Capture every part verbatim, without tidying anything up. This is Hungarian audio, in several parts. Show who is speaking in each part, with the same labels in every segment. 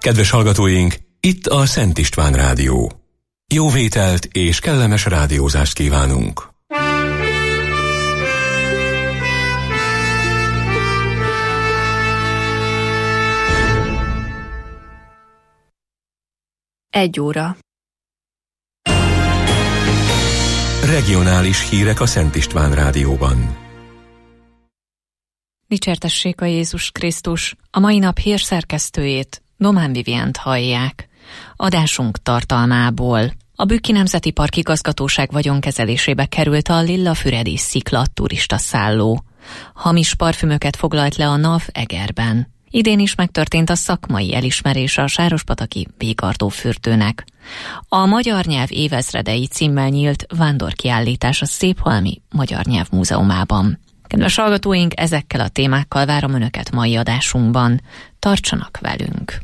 Speaker 1: Kedves hallgatóink, itt a Szent István Rádió. Jó vételt és kellemes rádiózást kívánunk!
Speaker 2: Egy óra.
Speaker 1: Regionális hírek a Szent István Rádióban.
Speaker 2: Dicsértessék a Jézus Krisztus! A mai nap hírszerkesztőjét, Domán Vivient hallják. Adásunk tartalmából: a Bükki Nemzeti Park igazgatóság vagyonkezelésébe került a Lillafüredi Szikla turista szálló. Hamis parfümöket foglalt le a NAV Egerben. Idén is megtörtént a szakmai elismerése a sárospataki Végardó fürdőnek. A Magyar Nyelv évezredei címmel nyílt vándorkiállítás a Széphalmi Magyar Nyelv Múzeumában. Kedves hallgatóink, ezekkel a témákkal várom Önöket mai adásunkban. Tartsanak velünk!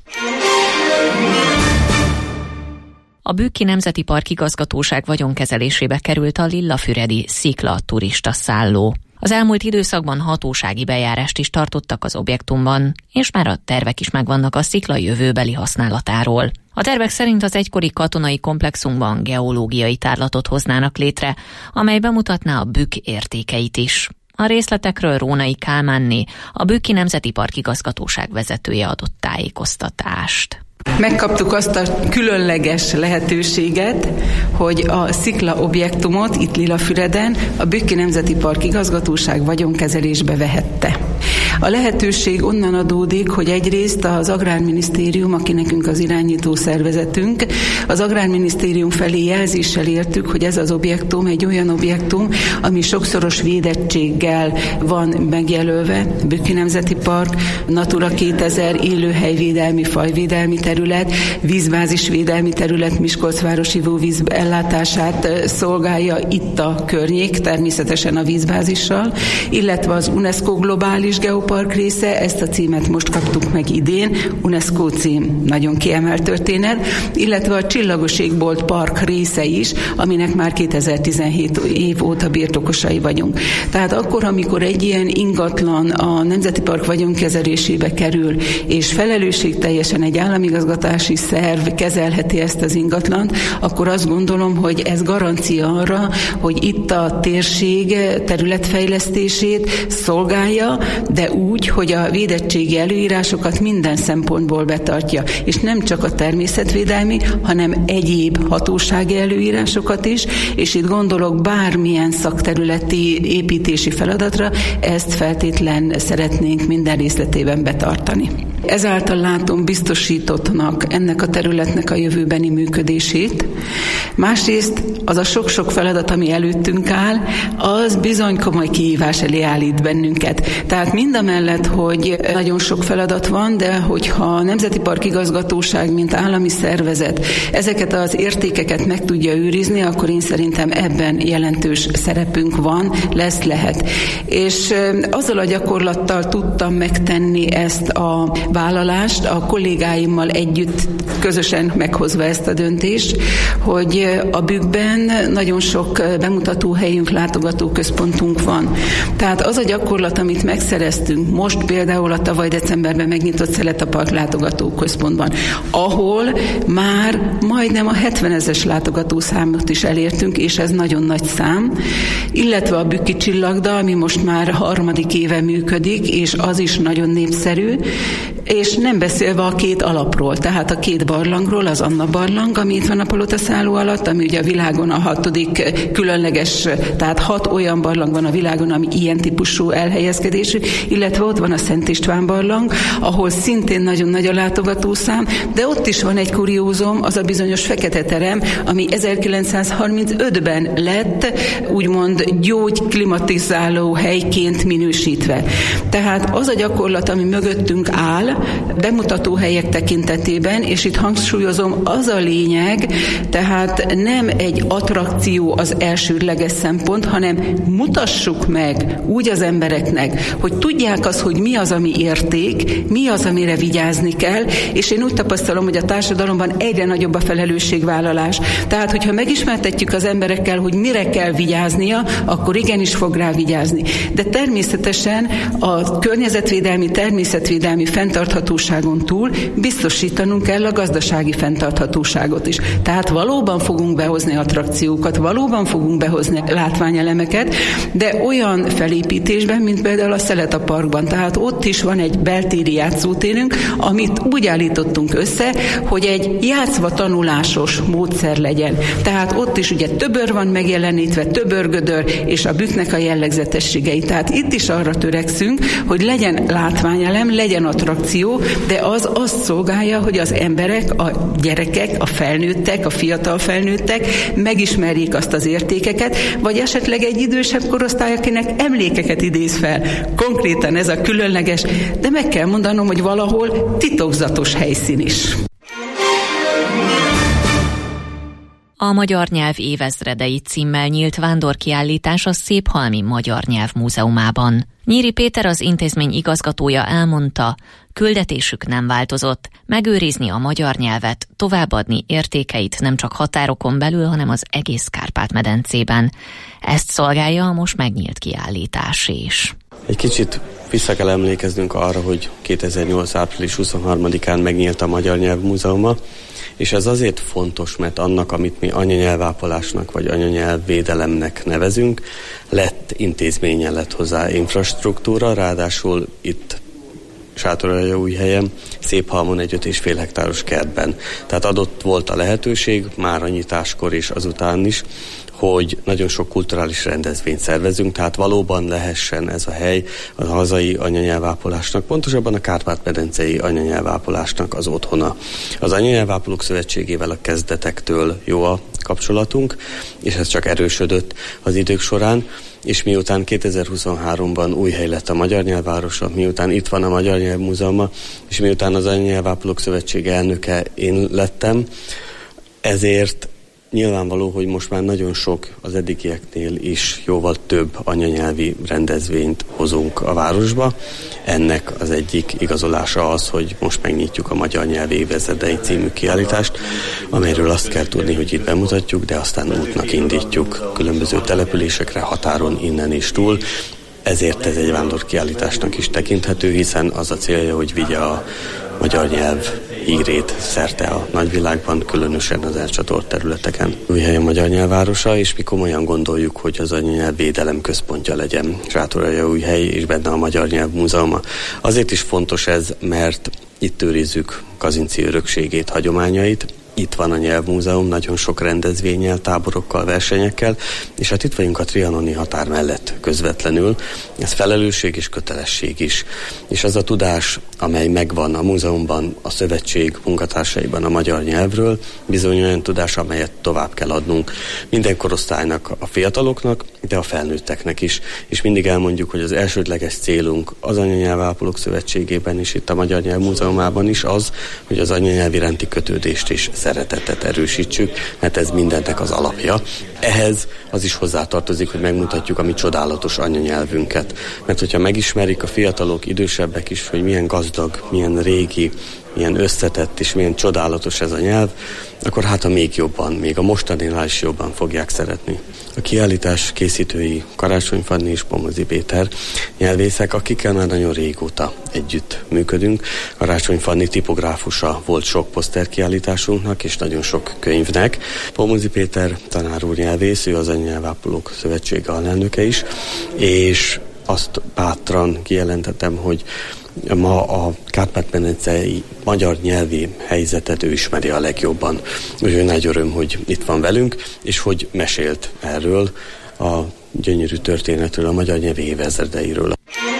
Speaker 2: A Bükki Nemzeti Park igazgatóság vagyonkezelésébe került a Lillafüredi Szikla turista szálló. Az elmúlt időszakban hatósági bejárást is tartottak az objektumban, és már a tervek is megvannak a szikla jövőbeli használatáról. A tervek szerint az egykori katonai komplexumban geológiai tárlatot hoznának létre, amely bemutatná a Bükk értékeit is. A részletekről Rónai Kálmánné, a Bükki Nemzeti Park igazgatóság vezetője adott tájékoztatást.
Speaker 3: Megkaptuk azt a különleges lehetőséget, hogy a szikla objektumot itt Lillafüreden a Bükki Nemzeti Park igazgatóság vagyonkezelésbe vehette. A lehetőség onnan adódik, hogy egyrészt az Agrárminisztérium, aki nekünk az irányító szervezetünk, az Agrárminisztérium felé jelzéssel értük, hogy ez az objektum egy olyan objektum, ami sokszoros védettséggel van megjelölve, Bükki Nemzeti Park, Natura kétezer, élőhelyvédelmi, fajvédelmi terület, vízbázisvédelmi terület, Miskolcváros ivóvíz ellátását szolgálja itt a környék, természetesen a vízbázissal, illetve az UNESCO globális geopark része, ezt a címet most kaptuk meg idén, UNESCO cím, nagyon kiemelt történet, illetve a Csillagos Égbolt park része is, aminek már kétezer-tizenhét év óta birtokosai vagyunk. Tehát akkor, amikor egy ilyen ingatlan a Nemzeti Park vagyonkezelésébe kerül, és felelősségteljesen egy államigazgatási szerv kezelheti ezt az ingatlant, akkor azt gondolom, hogy ez garancia arra, hogy itt a térség területfejlesztését szolgálja, de úgy, hogy a védettségi előírásokat minden szempontból betartja, és nem csak a természetvédelmi, hanem egyéb hatósági előírásokat is, és itt gondolok bármilyen szakterületi építési feladatra, ezt feltétlen szeretnénk minden részletében betartani. Ezáltal látom biztosítottnak ennek a területnek a jövőbeni működését. Másrészt az a sok-sok feladat, ami előttünk áll, az bizony komoly kihívás elé állít bennünket. Tehát mindamellett, hogy nagyon sok feladat van, de hogyha a Nemzeti Park igazgatóság, mint állami szervezet ezeket az értékeket meg tudja őrizni, akkor én szerintem ebben jelentős szerepünk van, lesz, lehet. És azzal a gyakorlattal tudtam megtenni ezt a vállalást, a kollégáimmal együtt közösen meghozva ezt a döntést, hogy a Bükkben nagyon sok bemutatóhelyünk, látogatóközpontunk van. Tehát az a gyakorlat, amit megszereztünk most például a tavaly decemberben megnyitott Szeletapark látogatóközpontban, ahol már majdnem a hetvenezres látogatószámot is elértünk, és ez nagyon nagy szám, illetve a Bükki Csillagda, ami most már harmadik éve működik, és az is nagyon népszerű, és nem beszélve a két alapról, tehát a két barlangról, az Anna barlang, ami itt van a palotaszálló alatt, ami ugye a világon a hatodik különleges, tehát hat olyan barlang van a világon, ami ilyen típusú elhelyezkedésű, illetve ott van a Szent István barlang, ahol szintén nagyon nagy a látogatószám, de ott is van egy kuriózum, az a bizonyos Fekete terem, ami ezerkilencszázharmincötben lett úgymond gyógyklimatizáló helyként minősítve. Tehát az a gyakorlat, ami mögöttünk áll, bemutató helyek tekintetében, és itt hangsúlyozom, az a lényeg, tehát nem egy attrakció az elsődleges szempont, hanem mutassuk meg úgy az embereknek, hogy tudják tudják azt, hogy mi az, ami érték, mi az, amire vigyázni kell, és én úgy tapasztalom, hogy a társadalomban egyre nagyobb a felelősségvállalás. Tehát, hogyha megismertetjük az emberekkel, hogy mire kell vigyáznia, akkor igenis fog rá vigyázni. De természetesen a környezetvédelmi, természetvédelmi fenntarthatóságon túl biztosítanunk kell a gazdasági fenntarthatóságot is. Tehát valóban fogunk behozni attrakciókat, valóban fogunk behozni látványelemeket, de olyan felépítésben, mint például a Szeleta Parkban. Tehát ott is van egy beltéri játszótérünk, amit úgy állítottunk össze, hogy egy játszva tanulásos módszer legyen. Tehát ott is ugye töbör van megjelenítve, töbörgödör, és a bükknek a jellegzetességei. Tehát itt is arra törekszünk, hogy legyen látványelem, legyen attrakció, de az azt szolgálja, hogy az emberek, a gyerekek, a felnőttek, a fiatal felnőttek megismerjék azt az értékeket, vagy esetleg egy idősebb korosztály, akinek emlékeket idéz fel. Konkrétan ez a különleges, de meg kell mondanom, hogy valahol titokzatos helyszín is.
Speaker 2: A Magyar Nyelv évezredei címmel nyílt vándorkiállítás a Széphalmi Magyar Nyelv Múzeumában. Nyíri Péter, az intézmény igazgatója elmondta, küldetésük nem változott, megőrizni a magyar nyelvet, továbbadni értékeit nem csak határokon belül, hanem az egész Kárpát-medencében. Ezt szolgálja a most megnyílt kiállítás is.
Speaker 4: Egy kicsit vissza kell emlékeznünk arra, hogy kétezer-nyolc április huszonharmadikán megnyílt a Magyar Nyelv Múzeuma, és ez azért fontos, mert annak, amit mi anyanyelvápolásnak vagy anyanyelvvédelemnek nevezünk, lett intézménye, lett hozzá infrastruktúra, ráadásul itt Sátoraljaújhelyen, Széphalmon egy öt és fél hektáros kertben. Tehát adott volt a lehetőség, már a nyitáskor és azután is, hogy nagyon sok kulturális rendezvényt szervezünk, tehát valóban lehessen ez a hely a hazai anyanyelvápolásnak, pontosabban a Kárpát-medencei anyanyelvápolásnak az otthona. Az Anyanyelvápolók Szövetségével a kezdetektől jó a kapcsolatunk, és ez csak erősödött az idők során, és miután kétezer-huszonháromban Újhely lett a Magyar Nyelvvárosa, miután itt van a Magyar Nyelv Múzeuma, és miután az Anyanyelvápolók Szövetsége elnöke én lettem, ezért nyilvánvaló, hogy most már nagyon sok, az eddigieknél is jóval több anyanyelvi rendezvényt hozunk a városba. Ennek az egyik igazolása az, hogy most megnyitjuk a Magyar Nyelv évezredei című kiállítást, amelyről azt kell tudni, hogy itt bemutatjuk, de aztán útnak indítjuk különböző településekre, határon innen és túl. Ezért ez egy vándorkiállításnak is tekinthető, hiszen az a célja, hogy vigye a magyar nyelv hírét szerte a nagyvilágban, különösen az elcsatolt területeken. Újhely a magyar nyelvvárosa, és mi komolyan gondoljuk, hogy az anyanyelv védelem központja legyen Sátoraljaújhely, és benne a Magyar Nyelv Múzeuma. Azért is fontos ez, mert itt őrizzük Kazinczy örökségét, hagyományait. Itt van a Nyelvmúzeum, nagyon sok rendezvénnyel, táborokkal, versenyekkel, és hát itt vagyunk a trianoni határ mellett közvetlenül. Ez felelősség és kötelesség is. És az a tudás, amely megvan a múzeumban, a szövetség munkatársaiban a magyar nyelvről, bizony olyan tudás, amelyet tovább kell adnunk minden korosztálynak, a fiataloknak, de a felnőtteknek is. És mindig elmondjuk, hogy az elsődleges célunk az Anyanyelvápolók Szövetségében és itt a Magyar Nyelv Múzeumában is az, hogy az anyanyelv iránti kötődést is szeretetet erősítsük, mert ez mindennek az alapja. Ehhez az is hozzátartozik, hogy megmutatjuk a mi csodálatos anyanyelvünket. Mert hogyha megismerik a fiatalok, idősebbek is, hogy milyen gazdag, milyen régi, milyen összetett és milyen csodálatos ez a nyelv, akkor hát a még jobban, még a mostaninál is jobban fogják szeretni. A kiállítás készítői Karácsony Fanni és Pomozi Péter nyelvészek, akikkel már nagyon régóta együtt működünk. Karácsony Fanni tipográfusa volt sok poszterkiállításunknak és nagyon sok könyvnek. Pomozi Péter tanár úr nyelvész, ő az Anyanyelvápolók Szövetsége alelnöke is, és azt bátran kijelentettem, hogy ma a Kárpát-medencei magyar nyelvi helyzetet ő ismeri a legjobban. Úgyhogy nagy öröm, hogy itt van velünk, és hogy mesélt erről a gyönyörű történetről, a magyar nyelvi évezredeiről.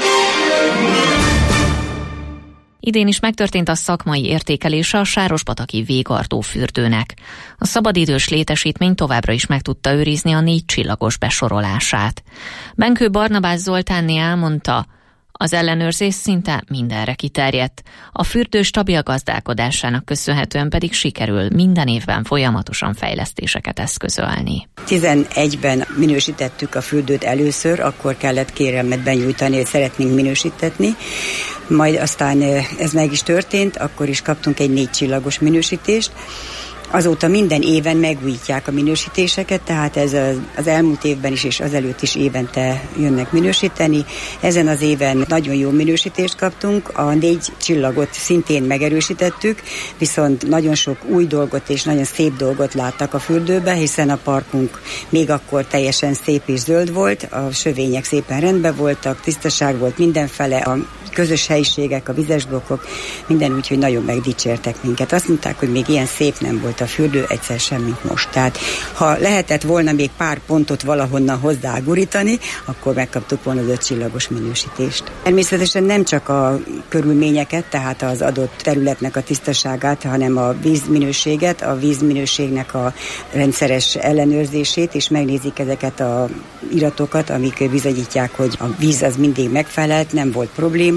Speaker 2: Idén is megtörtént a szakmai értékelése a Sárospataki Végartó fürdőnek. A szabadidős létesítmény továbbra is meg tudta őrizni a négy csillagos besorolását. Benkő Barnabás Zoltánné elmondta, Az ellenőrzés szinte mindenre kiterjedt. A fürdő stabil gazdálkodásának köszönhetően pedig sikerül minden évben folyamatosan fejlesztéseket eszközölni.
Speaker 5: tizenegyben minősítettük a fürdőt először, akkor kellett kérelmet benyújtani, hogy szeretnénk minősítetni. Majd aztán ez meg is történt, akkor is kaptunk egy négy csillagos minősítést. Azóta minden éven megújítják a minősítéseket, tehát ez az elmúlt évben is és azelőtt is évente jönnek minősíteni. Ezen az éven nagyon jó minősítést kaptunk, a négy csillagot szintén megerősítettük, viszont nagyon sok új dolgot és nagyon szép dolgot láttak a fürdőbe, hiszen a parkunk még akkor teljesen szép és zöld volt, a sövények szépen rendben voltak, tisztaság volt mindenfele, a közös helyiségek, a vizes blokkok, minden úgy, hogy nagyon megdicsértek minket. Azt mondták, hogy még ilyen szép nem volt a fürdő, egyszer sem, mint most. Tehát ha lehetett volna még pár pontot valahonnan hozzágurítani, akkor megkaptuk volna az öt csillagos minősítést. Természetesen nem csak a körülményeket, tehát az adott területnek a tisztaságát, hanem a vízminőséget, a vízminőségnek a rendszeres ellenőrzését, és megnézik ezeket a iratokat, amik bizonyítják, hogy a víz az mindig megfelelt, nem volt probléma.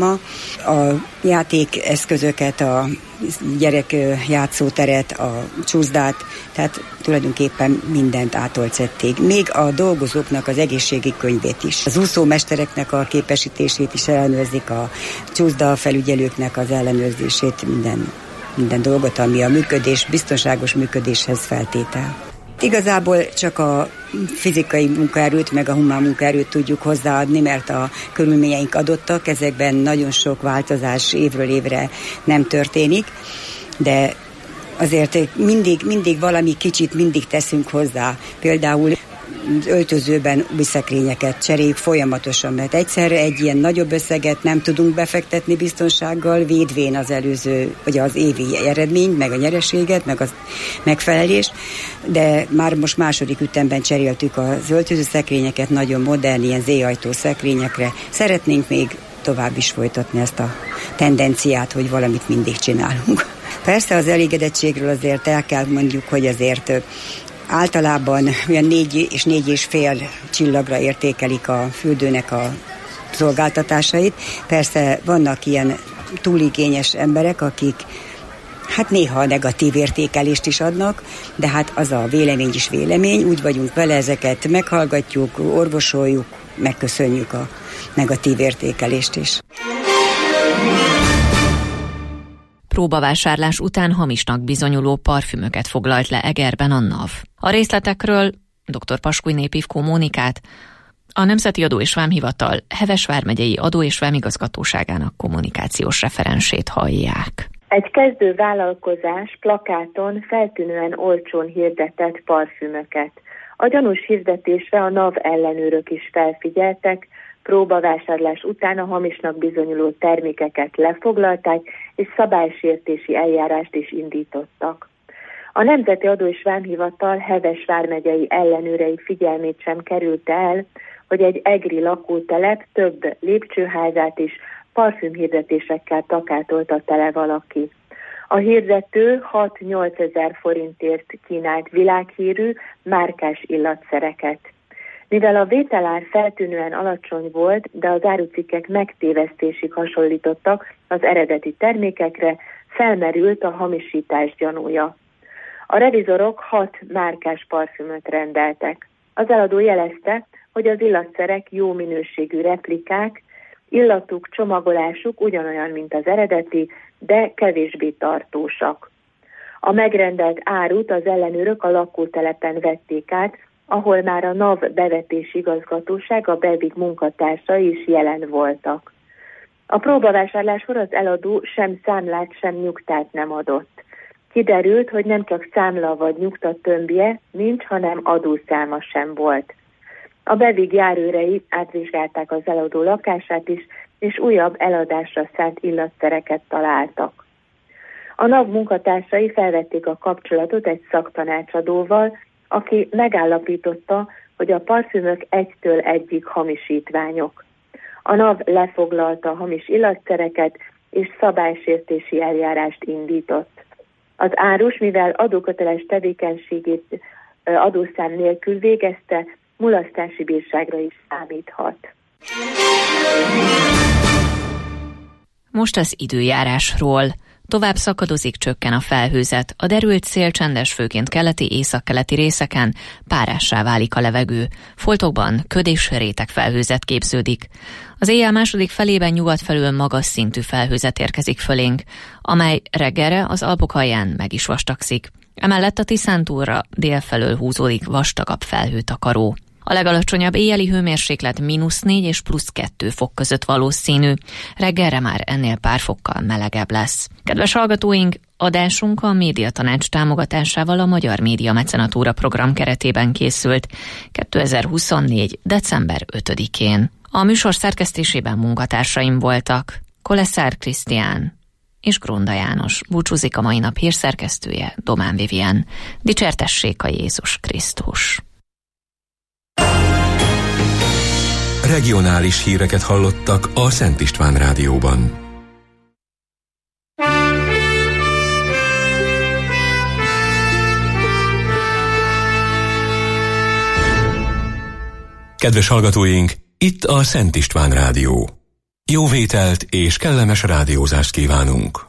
Speaker 5: A játékeszközöket, a gyerek játszóteret, a csúszdát, tehát tulajdonképpen mindent átolcették. Még a dolgozóknak az egészségi könyvét is. Az úszómestereknek a képesítését is ellenőrzik, a csúszda felügyelőknek az ellenőrzését, minden, minden dolgot, ami a működés, biztonságos működéshez feltétel. Igazából csak a fizikai munkaerőt, meg a humán munkaerőt tudjuk hozzáadni, mert a körülményeink adottak, ezekben nagyon sok változás évről évre nem történik, de azért mindig, mindig valami kicsit mindig teszünk hozzá. Például öltözőben új szekrényeket cseréljük folyamatosan, mert egyszerre egy ilyen nagyobb összeget nem tudunk befektetni biztonsággal, védvén az előző, vagy az évi eredményt, meg a nyereséget, meg a megfelelést, de már most második ütemben cseréltük az öltöző szekrényeket, nagyon modern, ilyen Z-ajtó szekrényekre. Szeretnénk még tovább is folytatni ezt a tendenciát, hogy valamit mindig csinálunk. Persze az elégedettségről azért el kell mondjuk, hogy azért általában olyan négy és négy és fél csillagra értékelik a fürdőnek a szolgáltatásait. Persze vannak ilyen túligényes emberek, akik hát néha negatív értékelést is adnak, de hát az a vélemény is vélemény, úgy vagyunk vele, ezeket meghallgatjuk, orvosoljuk, megköszönjük a negatív értékelést is.
Speaker 2: Próbavásárlás után hamisnak bizonyuló parfümöket foglalt le Egerben a NAV. A részletekről dr. Paskúj Népivkó Mónikát, a Nemzeti Adó és Vámhivatal Heves vármegyei Adó és Vámigazgatóságának kommunikációs referensét hallják.
Speaker 6: Egy kezdő vállalkozás plakáton feltűnően olcsón hirdetett parfümöket. A gyanús hirdetésre a NAV ellenőrök is felfigyeltek, próbavásárlás után a hamisnak bizonyuló termékeket lefoglalták, és szabálysértési eljárást is indítottak. A Nemzeti Adó és Vámhivatal Heves vármegyei ellenőrei figyelmét sem került el, hogy egy egri lakótelep több lépcsőházát is parfümhirdetésekkel plakátolta tele valaki. A hirdető hat-nyolc ezer forintért kínált világhírű, márkás illatszereket. Mivel a vételár feltűnően alacsony volt, de az árucikkek megtévesztésig hasonlítottak az eredeti termékekre, felmerült a hamisítás gyanúja. A revizorok hat márkás parfümöt rendeltek. Az eladó jelezte, hogy az illatszerek jó minőségű replikák, illatuk, csomagolásuk ugyanolyan, mint az eredeti, de kevésbé tartósak. A megrendelt árut az ellenőrök a lakótelepen vették át, ahol már a NAV bevetési igazgatóság, a Bevig munkatársai is jelen voltak. A próbavásárláskor az eladó sem számlát, sem nyugtát nem adott. Kiderült, hogy nem csak számla vagy nyugta tömbje nincs, hanem adószáma sem volt. A Bevig járőrei átvizsgálták az eladó lakását is, és újabb eladásra szánt illatszereket találtak. A NAV munkatársai felvették a kapcsolatot egy szaktanácsadóval, aki megállapította, hogy a parfümök egytől egyig hamisítványok. A NAV lefoglalta a hamis illatszereket, és szabálysértési eljárást indított. Az árus, mivel adóköteles tevékenységét adószám nélkül végezte, mulasztási bírságra is számíthat.
Speaker 2: Most az időjárásról. Tovább szakadozik, csökken a felhőzet. A derült szél csendes, főként keleti, északkeleti részeken, párássá válik a levegő. Foltokban köd és réteg felhőzet képződik. Az éjjel második felében nyugat felől magas szintű felhőzet érkezik fölénk, amely reggelre az Alpok alján meg is vastagszik. Emellett a Tiszántúlra délfelől húzódik vastagabb felhőtakaró. A legalacsonyabb éjjeli hőmérséklet mínusz négy és plusz kettő fok között valószínű. Reggelre már ennél pár fokkal melegebb lesz. Kedves hallgatóink, adásunk a Médiatanács támogatásával a Magyar Média Mecenatúra program keretében készült kétezer-huszonnégy. december ötödikén. A műsor szerkesztésében munkatársaim voltak Koleszár Krisztián és Gronda János. Búcsúzik a mai nap hírszerkesztője, Domán Vivien. Dicsértessék a Jézus Krisztus!
Speaker 1: Regionális híreket hallottak a Szent István Rádióban. Kedves hallgatóink, itt a Szent István Rádió. Jó vételt és kellemes rádiózást kívánunk!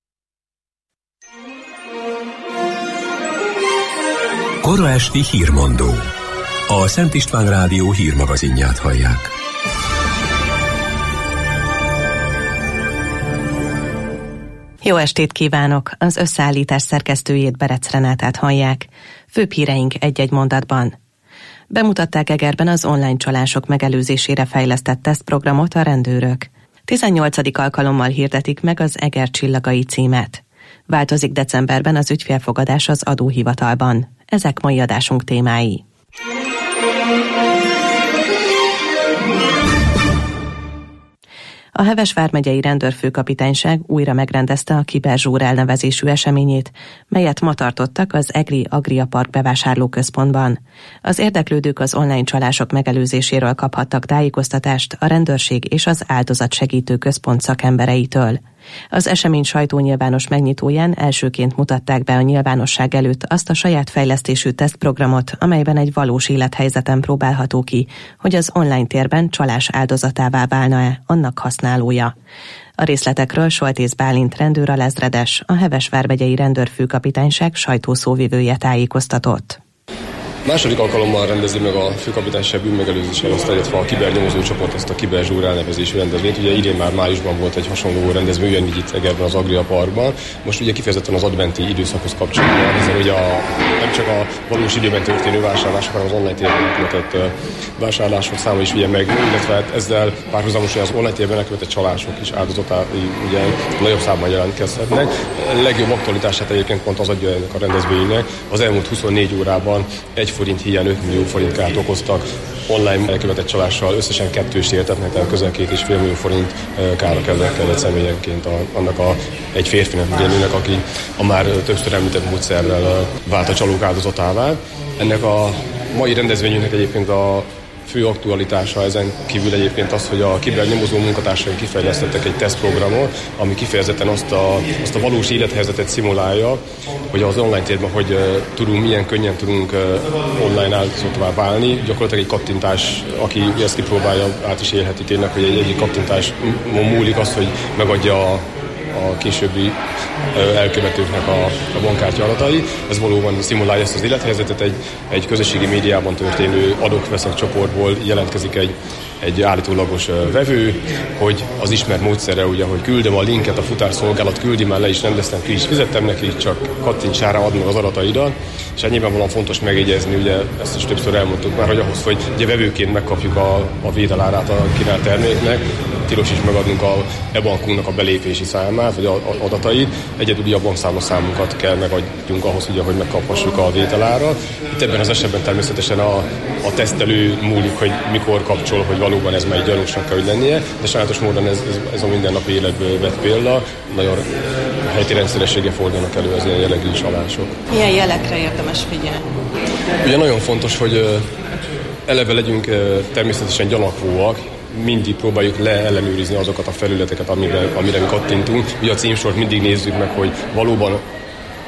Speaker 1: Kora esti hírmondó. A Szent István Rádió hírmagazinját hallják.
Speaker 7: Jó estét kívánok! Az összeállítás szerkesztőjét, Berec Renátát hallják. Főbb híreink egy-egy mondatban. Bemutatták Egerben az online csalások megelőzésére fejlesztett tesztprogramot a rendőrök. tizennyolcadik alkalommal hirdetik meg az Eger csillagai címet. Változik decemberben az ügyfélfogadás az adóhivatalban. Ezek mai adásunk témái. A Heves vármegyei rendőrfőkapitányság újra megrendezte a Kiberzsúr elnevezésű eseményét, melyet ma tartottak az Egri Agria Park bevásárlóközpontban. Az érdeklődők az online csalások megelőzéséről kaphattak tájékoztatást a rendőrség és az áldozatsegítő központ szakembereitől. Az esemény sajtónyilvános megnyitóján elsőként mutatták be a nyilvánosság előtt azt a saját fejlesztésű tesztprogramot, amelyben egy valós élethelyzeten próbálható ki, hogy az online térben csalás áldozatává válna-e annak használója. A részletekről Soltész Bálint rendőralezredes, a Heves vármegyei rendőrfőkapitányság sajtószóvivője tájékoztatott.
Speaker 8: Második alkalommal rendezi meg a főkapitányság bűnmegelőzésre osztályozva a kibernyomozó csoport ezt a Kiberzsúr elnevezésű rendezvényt. Ugye idén már májusban volt egy hasonló rendezvény, ugyanígy itt Egerben az Agria Parkban. Most ugye kifejezetten az adventi időszakhoz kapcsolatban, hiszen ugye a, nem csak a valós időben történő vásárlások, hanem az online térben elkövetett vásárlások száma is ugye megnő, illetve hát ezzel párhuzamosan az online térben elkövetett csalások is áldozatái ugye nagyobb számban jelentkezhetnek. A legjobb aktualitását egyébként pont az adja ennek a rendezvénynek. Az elmúlt huszonnégy órában egy forint híján öt millió forint kárt okoztak, online elkövetett csalással összesen kettős értetnek, tehát közel két és fél millió forint kára kellett személyenként a, annak a, egy férfinek, ugye nőnek, aki a már többször említett módszerrel vált a csalók áldozatává. Ennek a mai rendezvényünknek egyébként a fő aktualitása ezen kívül egyébként az, hogy a kibernyomozó munkatársaink kifejlesztettek egy tesztprogramot, ami kifejezetten azt a, azt a valós élethelyzetet szimulálja, hogy az online térben hogy uh, tudunk, milyen könnyen tudunk uh, online áldozatává válni. Gyakorlatilag egy kattintás, aki ezt kipróbálja, át is élheti tényleg, hogy egy, egy kattintás múlik az, hogy megadja a a későbbi elkövetőknek a, a bankkártya adatai. Ez valóban szimulálja ezt az élethelyzetet. Egy, egy közösségi médiában történő adok-veszek csoportból jelentkezik egy, egy állítólagos vevő, hogy az ismert módszerre, ugye, hogy küldöm a linket, a futárszolgálat küldi, már le is rendeztem, ki is fizettem neki, csak kattints rá, add meg az adataidat. És ennyiben valami fontos megjegyezni, ugye ezt is többször elmondtuk már, hogy ahhoz, hogy ugye vevőként megkapjuk a, a vételárát a kínált terméknek, tilos is megadnunk a e-bankunknak a belépési számát, vagy a, a adatait. Egyedül a bankszámla számunkat kell megadjunk ahhoz, ugye, hogy megkaphassuk a vételárat. Itt ebben az esetben természetesen a, a tesztelő múlik, hogy mikor kapcsol, hogy valóban ez már egy gyanúsnak kell, hogy lennie, de sajátos módon ez, ez, ez a mindennapi életből vett példa. Nagyon helyi rendszerességgel fordulnak elő az ilyen jellegű csalások.
Speaker 7: Milyen jelekre érdemes figyelni?
Speaker 8: Ugye nagyon fontos, hogy eleve legyünk természetesen gyanakvóak, mindig próbáljuk leellenőrizni azokat a felületeket, amire, amire mi kattintunk. Mi a címsort mindig nézzük meg, hogy valóban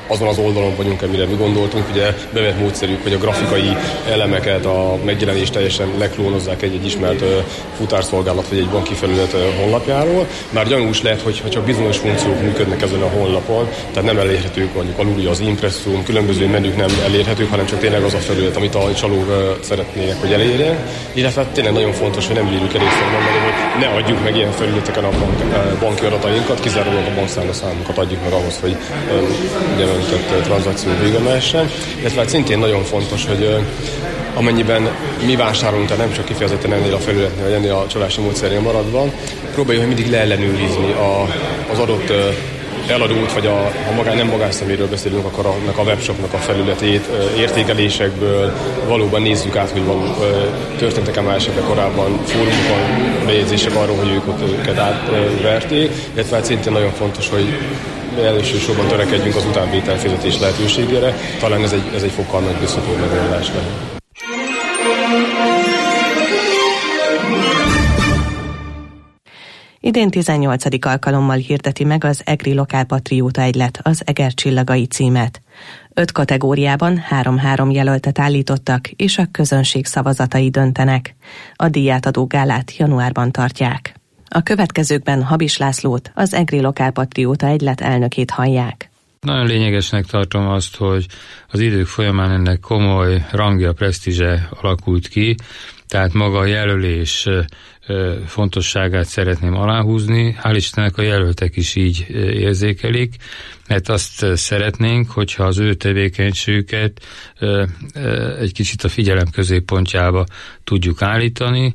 Speaker 8: azon az oldalon vagyunk, amire mi gondoltunk. Ugye bevett módszerük, hogy a grafikai elemeket, a megjelenést teljesen leklónozzák egy-egy ismert futárszolgálat vagy egy banki felület honlapjáról. Már gyanús lehet, hogy ha csak bizonyos funkciók működnek ezen a honlapon, tehát nem elérhetők, mondjuk alulja az impresszum, különböző menük nem elérhetők, hanem csak tényleg az a felület, amit a csalók szeretnének, hogy elérjen. Illetve tényleg nagyon fontos, hogy nem írjuk elégszer mondani, hogy ne adjuk meg ilyen felületeken a bank, banki adatainkat, kizárólag a bankszámlaszámunkat adjuk meg ahhoz, hogy ugyanolyan tranzakció vége mehessen. Illetve hát szintén nagyon fontos, hogy amennyiben mi vásárolunk, tehát nem csak kifejezetten ennél a felületnél, vagy ennél a csalási módszernél maradva, próbáljuk mindig leellenőrizni a, az adott eladót, vagy a, ha magán, nem magánszeméről beszélünk, akkor annak a webshopnak a felületét értékelésekből valóban nézzük át, hogy való, történtek-e már esetleg korábban fórumokon bejegyzések arról, hogy ők ott őket átverték, illetve hát szintén nagyon fontos, hogy elsősorban törekedjünk az utánvétel fizetés lehetőségére. Talán ez egy, ez egy fokkal megbízhatóbb megoldás lehet.
Speaker 7: Idén tizennyolcadik alkalommal hirdeti meg az EGRI Lokálpatrióta Egylet az Eger csillagai címet. Öt kategóriában három-három jelöltet állítottak, és a közönség szavazatai döntenek. A díjátadó gálát januárban tartják. A következőkben Habis Lászlót, az EGRI Lokálpatrióta Egylet elnökét hallják.
Speaker 9: Nagyon lényegesnek tartom azt, hogy az idők folyamán ennek komoly rangja, presztízse alakult ki, tehát maga a jelölés fontosságát szeretném aláhúzni. Hál' Istennek a jelöltek is így érzékelik, mert azt szeretnénk, hogyha az ő tevékenységüket egy kicsit a figyelem középpontjába tudjuk állítani.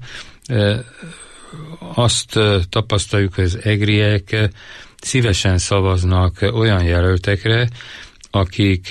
Speaker 9: Azt tapasztaljuk, hogy az egriek szívesen szavaznak olyan jelöltekre, akik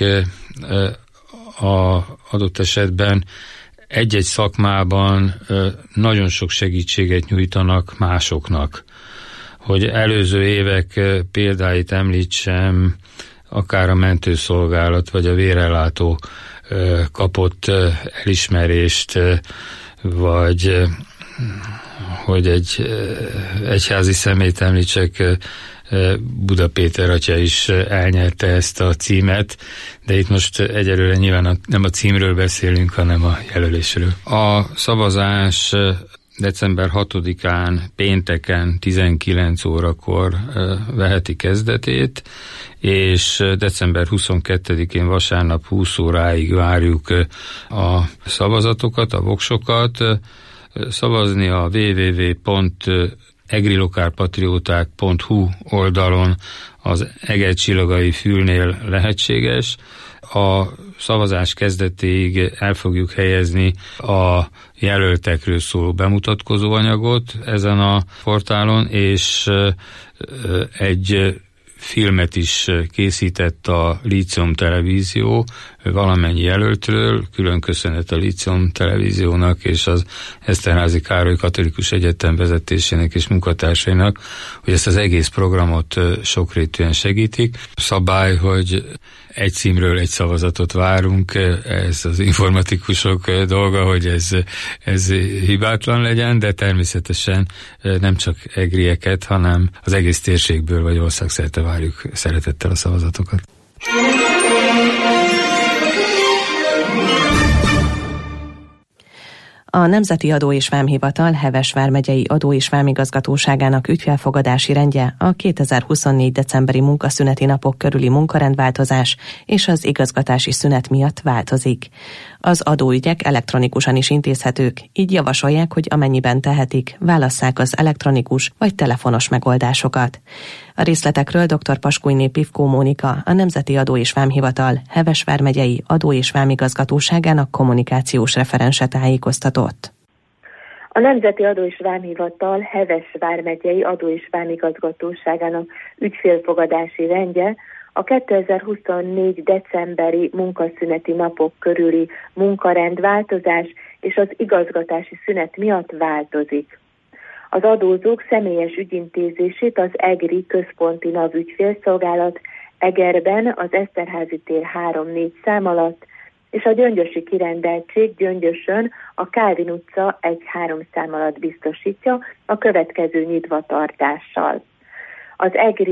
Speaker 9: a adott esetben egy-egy szakmában nagyon sok segítséget nyújtanak másoknak. Hogy előző évek példáit említsem, akár a mentőszolgálat vagy a vérellátó kapott elismerést, vagy hogy egy egyházi személyt említsek, Buda Péter atya is elnyerte ezt a címet, de itt most egyelőre nyilván nem a címről beszélünk, hanem a jelölésről. A szavazás december hatodikán, pénteken tizenkilenc órakor veheti kezdetét, és december huszonkettedikén vasárnap húsz óráig várjuk a szavazatokat, a voksokat. Szavazni a double-u double-u double-u pont egrilokálpatrióták pont hu oldalon az Eger csillagai fülnél lehetséges. A szavazás kezdetéig el fogjuk helyezni a jelöltekről szóló bemutatkozó anyagot ezen a portálon, és egy filmet is készített a Lícium Televízió valamennyi jelöltről, külön köszönet a Lícium Televíziónak és az Eszterházy Károly Katolikus Egyetem vezetésének és munkatársainak, hogy ezt az egész programot sokrétűen segítik. Szabály, hogy egy címről egy szavazatot várunk, ez az informatikusok dolga, hogy ez, ez hibátlan legyen, de természetesen nem csak egrieket, hanem az egész térségből vagy országszerte várjuk szeretettel a szavazatokat.
Speaker 7: A Nemzeti Adó és Vámhivatal Heves vármegyei Adó és Vámigazgatóságának ügyfélfogadási rendje a kétezer-huszonnégy decemberi munkaszüneti napok körüli munkarendváltozás és az igazgatási szünet miatt változik. Az adóügyek elektronikusan is intézhetők, így javasolják, hogy amennyiben tehetik, válasszák az elektronikus vagy telefonos megoldásokat. A részletekről dr. Paskújné Pivkó Mónika, a Nemzeti Adó és Vámhivatal Heves vármegyei Adó és Vámigazgatóságának kommunikációs referense tájékoztatott.
Speaker 6: A Nemzeti Adó és Vámhivatal Heves vármegyei Adó és Vámigazgatóságának ügyfélfogadási rendje a kétezer-huszonnégy decemberi munkaszüneti napok körüli munkarendváltozás és az igazgatási szünet miatt változik. Az adózók személyes ügyintézését az EGRI központi NAV ügyfélszolgálat Egerben az Eszterházy tér három négy szám alatt, és a gyöngyösi kirendeltség Gyöngyösön a Kálvin utca egy három szám alatt biztosítja a következő nyitvatartással. Az EGRI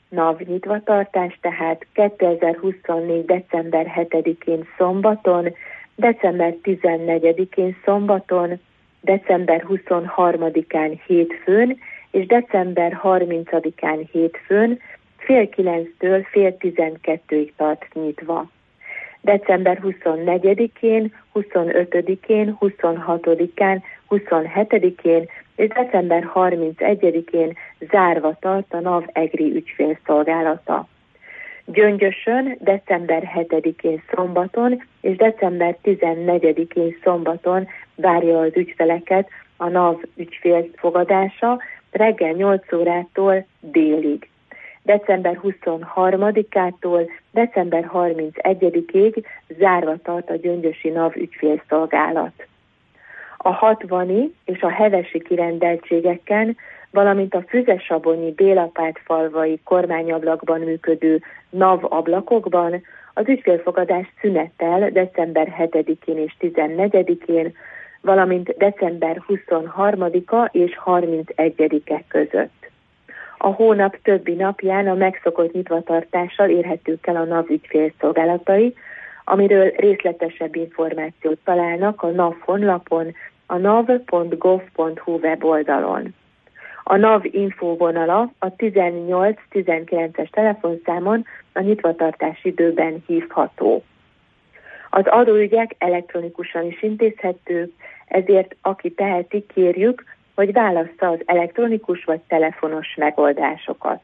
Speaker 6: NAV nyitvatartás, tehát kétezer-huszonnégy. december hetedikén szombaton, december tizennegyedikén szombaton, december huszonharmadikán hétfőn és december harmincadikán hétfőn fél kilenctől fél tizenkettőig tart nyitva. december huszonnegyedikén, huszonötödikén, huszonhatodikán, huszonhetedikén és december harmincegyedikén zárva tart a NAV EGRI ügyfélszolgálata. Gyöngyösön december hetedikén szombaton és december tizennegyedikén szombaton várja az ügyfeleket a NAV ügyfélfogadása reggel nyolc órától délig. december huszonharmadikától december harmincegyedikéig zárva tart a gyöngyösi NAV ügyfélszolgálat. A hatvani és a hevesi kirendeltségeken, valamint a Füzesabonyi Bélapátfalvai kormányablakban működő NAV ablakokban az ügyfélfogadás szünetel december hetedikén és tizennegyedikén, valamint december huszonharmadika és harmincegyedike között. A hónap többi napján a megszokott nyitvatartással érhetők el a NAV ügyfélszolgálatai, amiről részletesebb információt találnak a NAV honlapon, a nav pont gov pont hu weboldalon. A NAV infóvonala a tizennyolc tizenkilences telefonszámon a nyitvatartás időben hívható. Az adóügyek elektronikusan is intézhetők, ezért aki teheti, kérjük, hogy válassza az elektronikus vagy telefonos megoldásokat.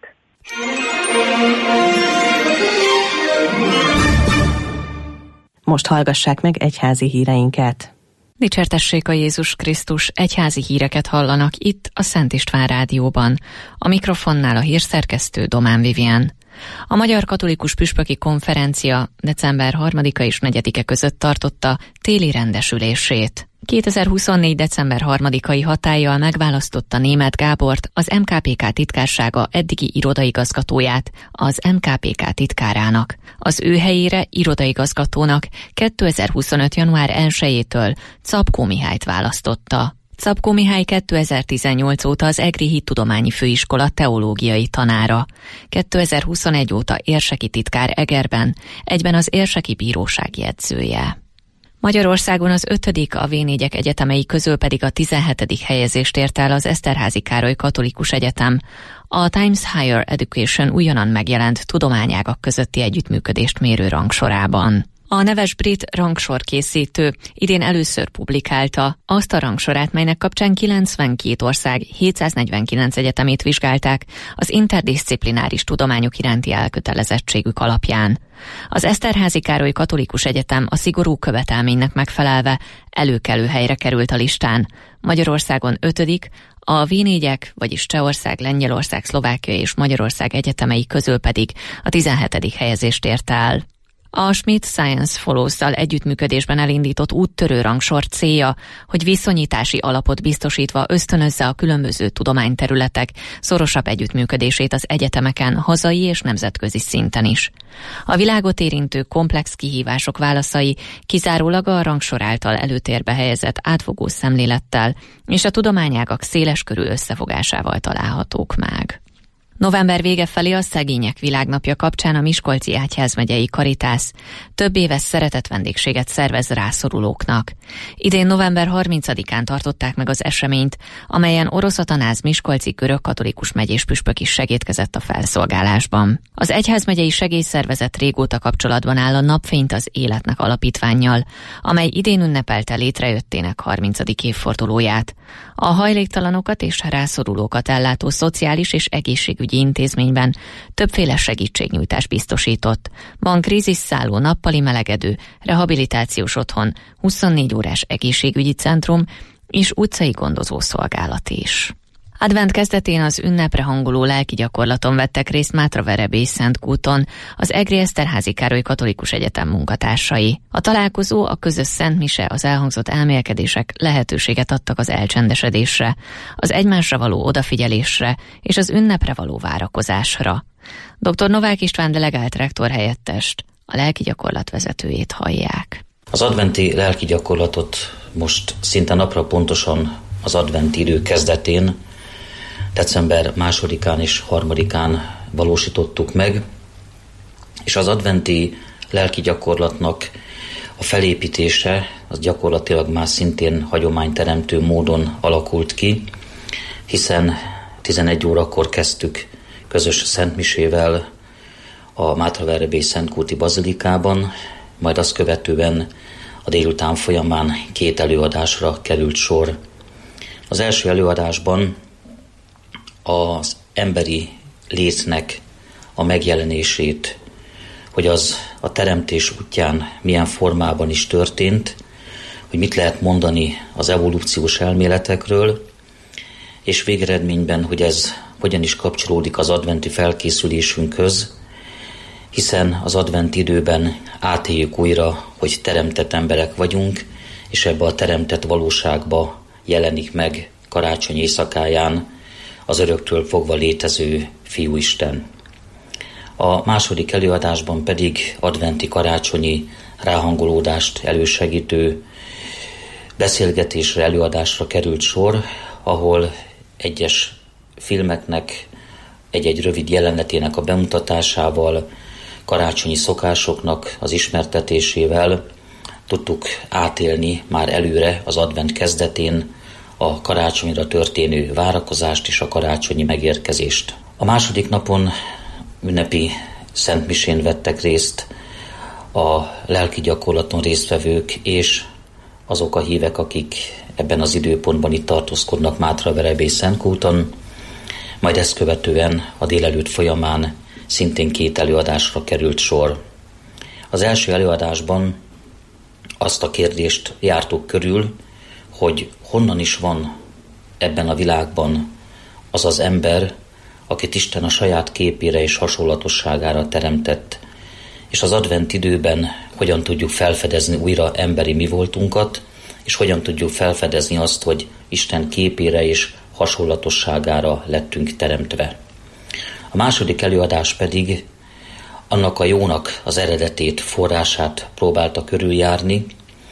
Speaker 7: Most hallgassák meg egyházi híreinket.
Speaker 2: Dicsértessék a Jézus Krisztus, egyházi híreket hallanak itt a Szent István Rádióban. A mikrofonnál a hírszerkesztő Domán Vivien. A Magyar Katolikus Püspöki Konferencia december harmadika és negyedike között tartotta téli rendesülését. kétezer-huszonnégy. december harmadikai hatállyal megválasztotta Németh Gábort, az em ká pé ká titkársága eddigi irodaigazgatóját, az em ká pé ká titkárának. Az ő helyére irodaigazgatónak kétezer-huszonöt. január elsejétől Czapkó Mihályt választotta. Czapkó Mihály kétezer-tizennyolc óta az EGRI Hittudományi Főiskola teológiai tanára. kétezer-huszonegy óta érseki titkár Egerben, egyben az érseki bíróság jegyzője. Magyarországon az ötödik, a vé négyek egyetemei közül pedig a tizenhetedik helyezést ért el az Eszterházy Károly Katolikus Egyetem. A Times Higher Education újonnan megjelent tudományágak közötti együttműködést mérő rangsorában. A neves brit rangsorkészítő idén először publikálta azt a rangsorát, melynek kapcsán kilencvenkét ország hétszáznegyvenkilenc egyetemét vizsgálták az interdiszciplináris tudományok iránti elkötelezettségük alapján. Az Eszterházy Károly Katolikus Egyetem a szigorú követelménynek megfelelve előkelő helyre került a listán. Magyarországon ötödik, a vé négyek, vagyis Csehország, Lengyelország, Szlovákia és Magyarország egyetemei közül pedig a tizenhetedik helyezést ért el. A Schmidt Science Follows-szal együttműködésben elindított úttörő rangsor célja, hogy viszonyítási alapot biztosítva ösztönözze a különböző tudományterületek szorosabb együttműködését az egyetemeken, hazai és nemzetközi szinten is. A világot érintő komplex kihívások válaszai kizárólag a rangsor által előtérbe helyezett átfogó szemlélettel és a tudományágak széleskörű összefogásával találhatók meg. November vége felé a Szegények Világnapja kapcsán a Miskolci Egyházmegyei Karitász több éves szeretett vendégséget szervez rászorulóknak. Idén november harmincadikán tartották meg az eseményt, amelyen Orosz Atanáz miskolci görögkatolikus megyés püspök is segédkezett a felszolgálásban. Az Egyházmegyei Segélyszervezet régóta kapcsolatban áll a Napfényt az Életnek alapítvánnyal, amely idén ünnepelte létrejöttének harmincadik évfordulóját. A hajléktalanokat és rászorulókat ellátó szociális és egészségügyi intézményben többféle segítségnyújtás biztosított. Van krízisszálló, nappali melegedő, rehabilitációs otthon, huszonnégy órás egészségügyi centrum és utcai gondozó szolgálat is. Advent kezdetén az ünnepre hangoló lelki gyakorlaton vettek részt Mátravereb és Szentkúton az EGRI Eszterházy Károly Katolikus Egyetem munkatársai. A találkozó, a közös szentmise, az elhangzott elmélkedések lehetőséget adtak az elcsendesedésre, az egymásra való odafigyelésre és az ünnepre való várakozásra. doktor Novák István delegált rektor helyettest, a lelki gyakorlat vezetőjét hallják.
Speaker 10: Az adventi lelki gyakorlatot most szinte napra pontosan az adventi idő kezdetén, december másodikán és harmadikán valósítottuk meg, és az adventi lelki gyakorlatnak a felépítése az gyakorlatilag már szintén hagyományteremtő módon alakult ki, hiszen tizenegy órakor kezdtük közös szentmisével a Mátraverebély Szentkúti Bazilikában, majd azt követően a délután folyamán két előadásra került sor. Az első előadásban az emberi létnek a megjelenését, hogy az a teremtés útján milyen formában is történt, hogy mit lehet mondani az evolúciós elméletekről, és végeredményben, hogy ez hogyan is kapcsolódik az adventi felkészülésünkhöz, hiszen az advent időben átéljük újra, hogy teremtett emberek vagyunk, és ebbe a teremtett valóságba jelenik meg karácsony éjszakáján az öröktől fogva létező Fiúisten. A második előadásban pedig adventi karácsonyi ráhangolódást elősegítő beszélgetésre, előadásra került sor, ahol egyes filmeknek egy-egy rövid jelenetének a bemutatásával, karácsonyi szokásoknak az ismertetésével tudtuk átélni már előre az advent kezdetén a karácsonyra történő várakozást és a karácsonyi megérkezést. A második napon ünnepi szentmisén vettek részt a lelki gyakorlaton résztvevők és azok a hívek, akik ebben az időpontban itt tartózkodnak Mátraverebély Szentkúton, majd ezt követően a délelőtt folyamán szintén két előadásra került sor. Az első előadásban azt a kérdést jártuk körül, hogy honnan is van ebben a világban az az ember, akit Isten a saját képére és hasonlatosságára teremtett, és az advent időben hogyan tudjuk felfedezni újra emberi mi voltunkat, és hogyan tudjuk felfedezni azt, hogy Isten képére és hasonlatosságára lettünk teremtve. A második előadás pedig annak a jónak az eredetét, forrását próbálta körüljárni,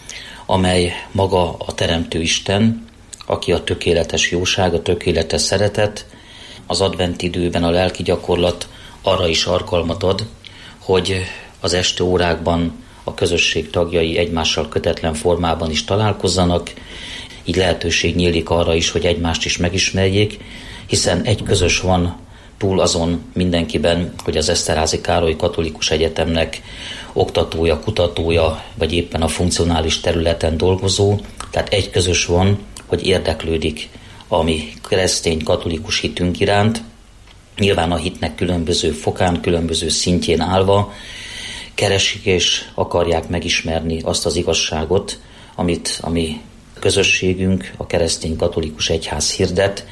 Speaker 10: amely maga a Teremtő Isten, aki a tökéletes jóság, a tökéletes szeretet. Az advent időben a lelki gyakorlat arra is alkalmat ad, hogy az este órákban a közösség tagjai egymással kötetlen formában is találkozzanak, így lehetőség nyílik arra is, hogy egymást is megismerjék, hiszen egy közös van túl azon mindenkiben, hogy az Eszterházy Károly Katolikus Egyetemnek oktatója, kutatója, vagy éppen a funkcionális területen dolgozó, tehát egy közös van, hogy érdeklődik a mi keresztény katolikus hitünk iránt, nyilván a hitnek különböző fokán, különböző szintjén állva, keresik és akarják megismerni azt az igazságot, amit a mi közösségünk, a keresztény katolikus egyház hirdet,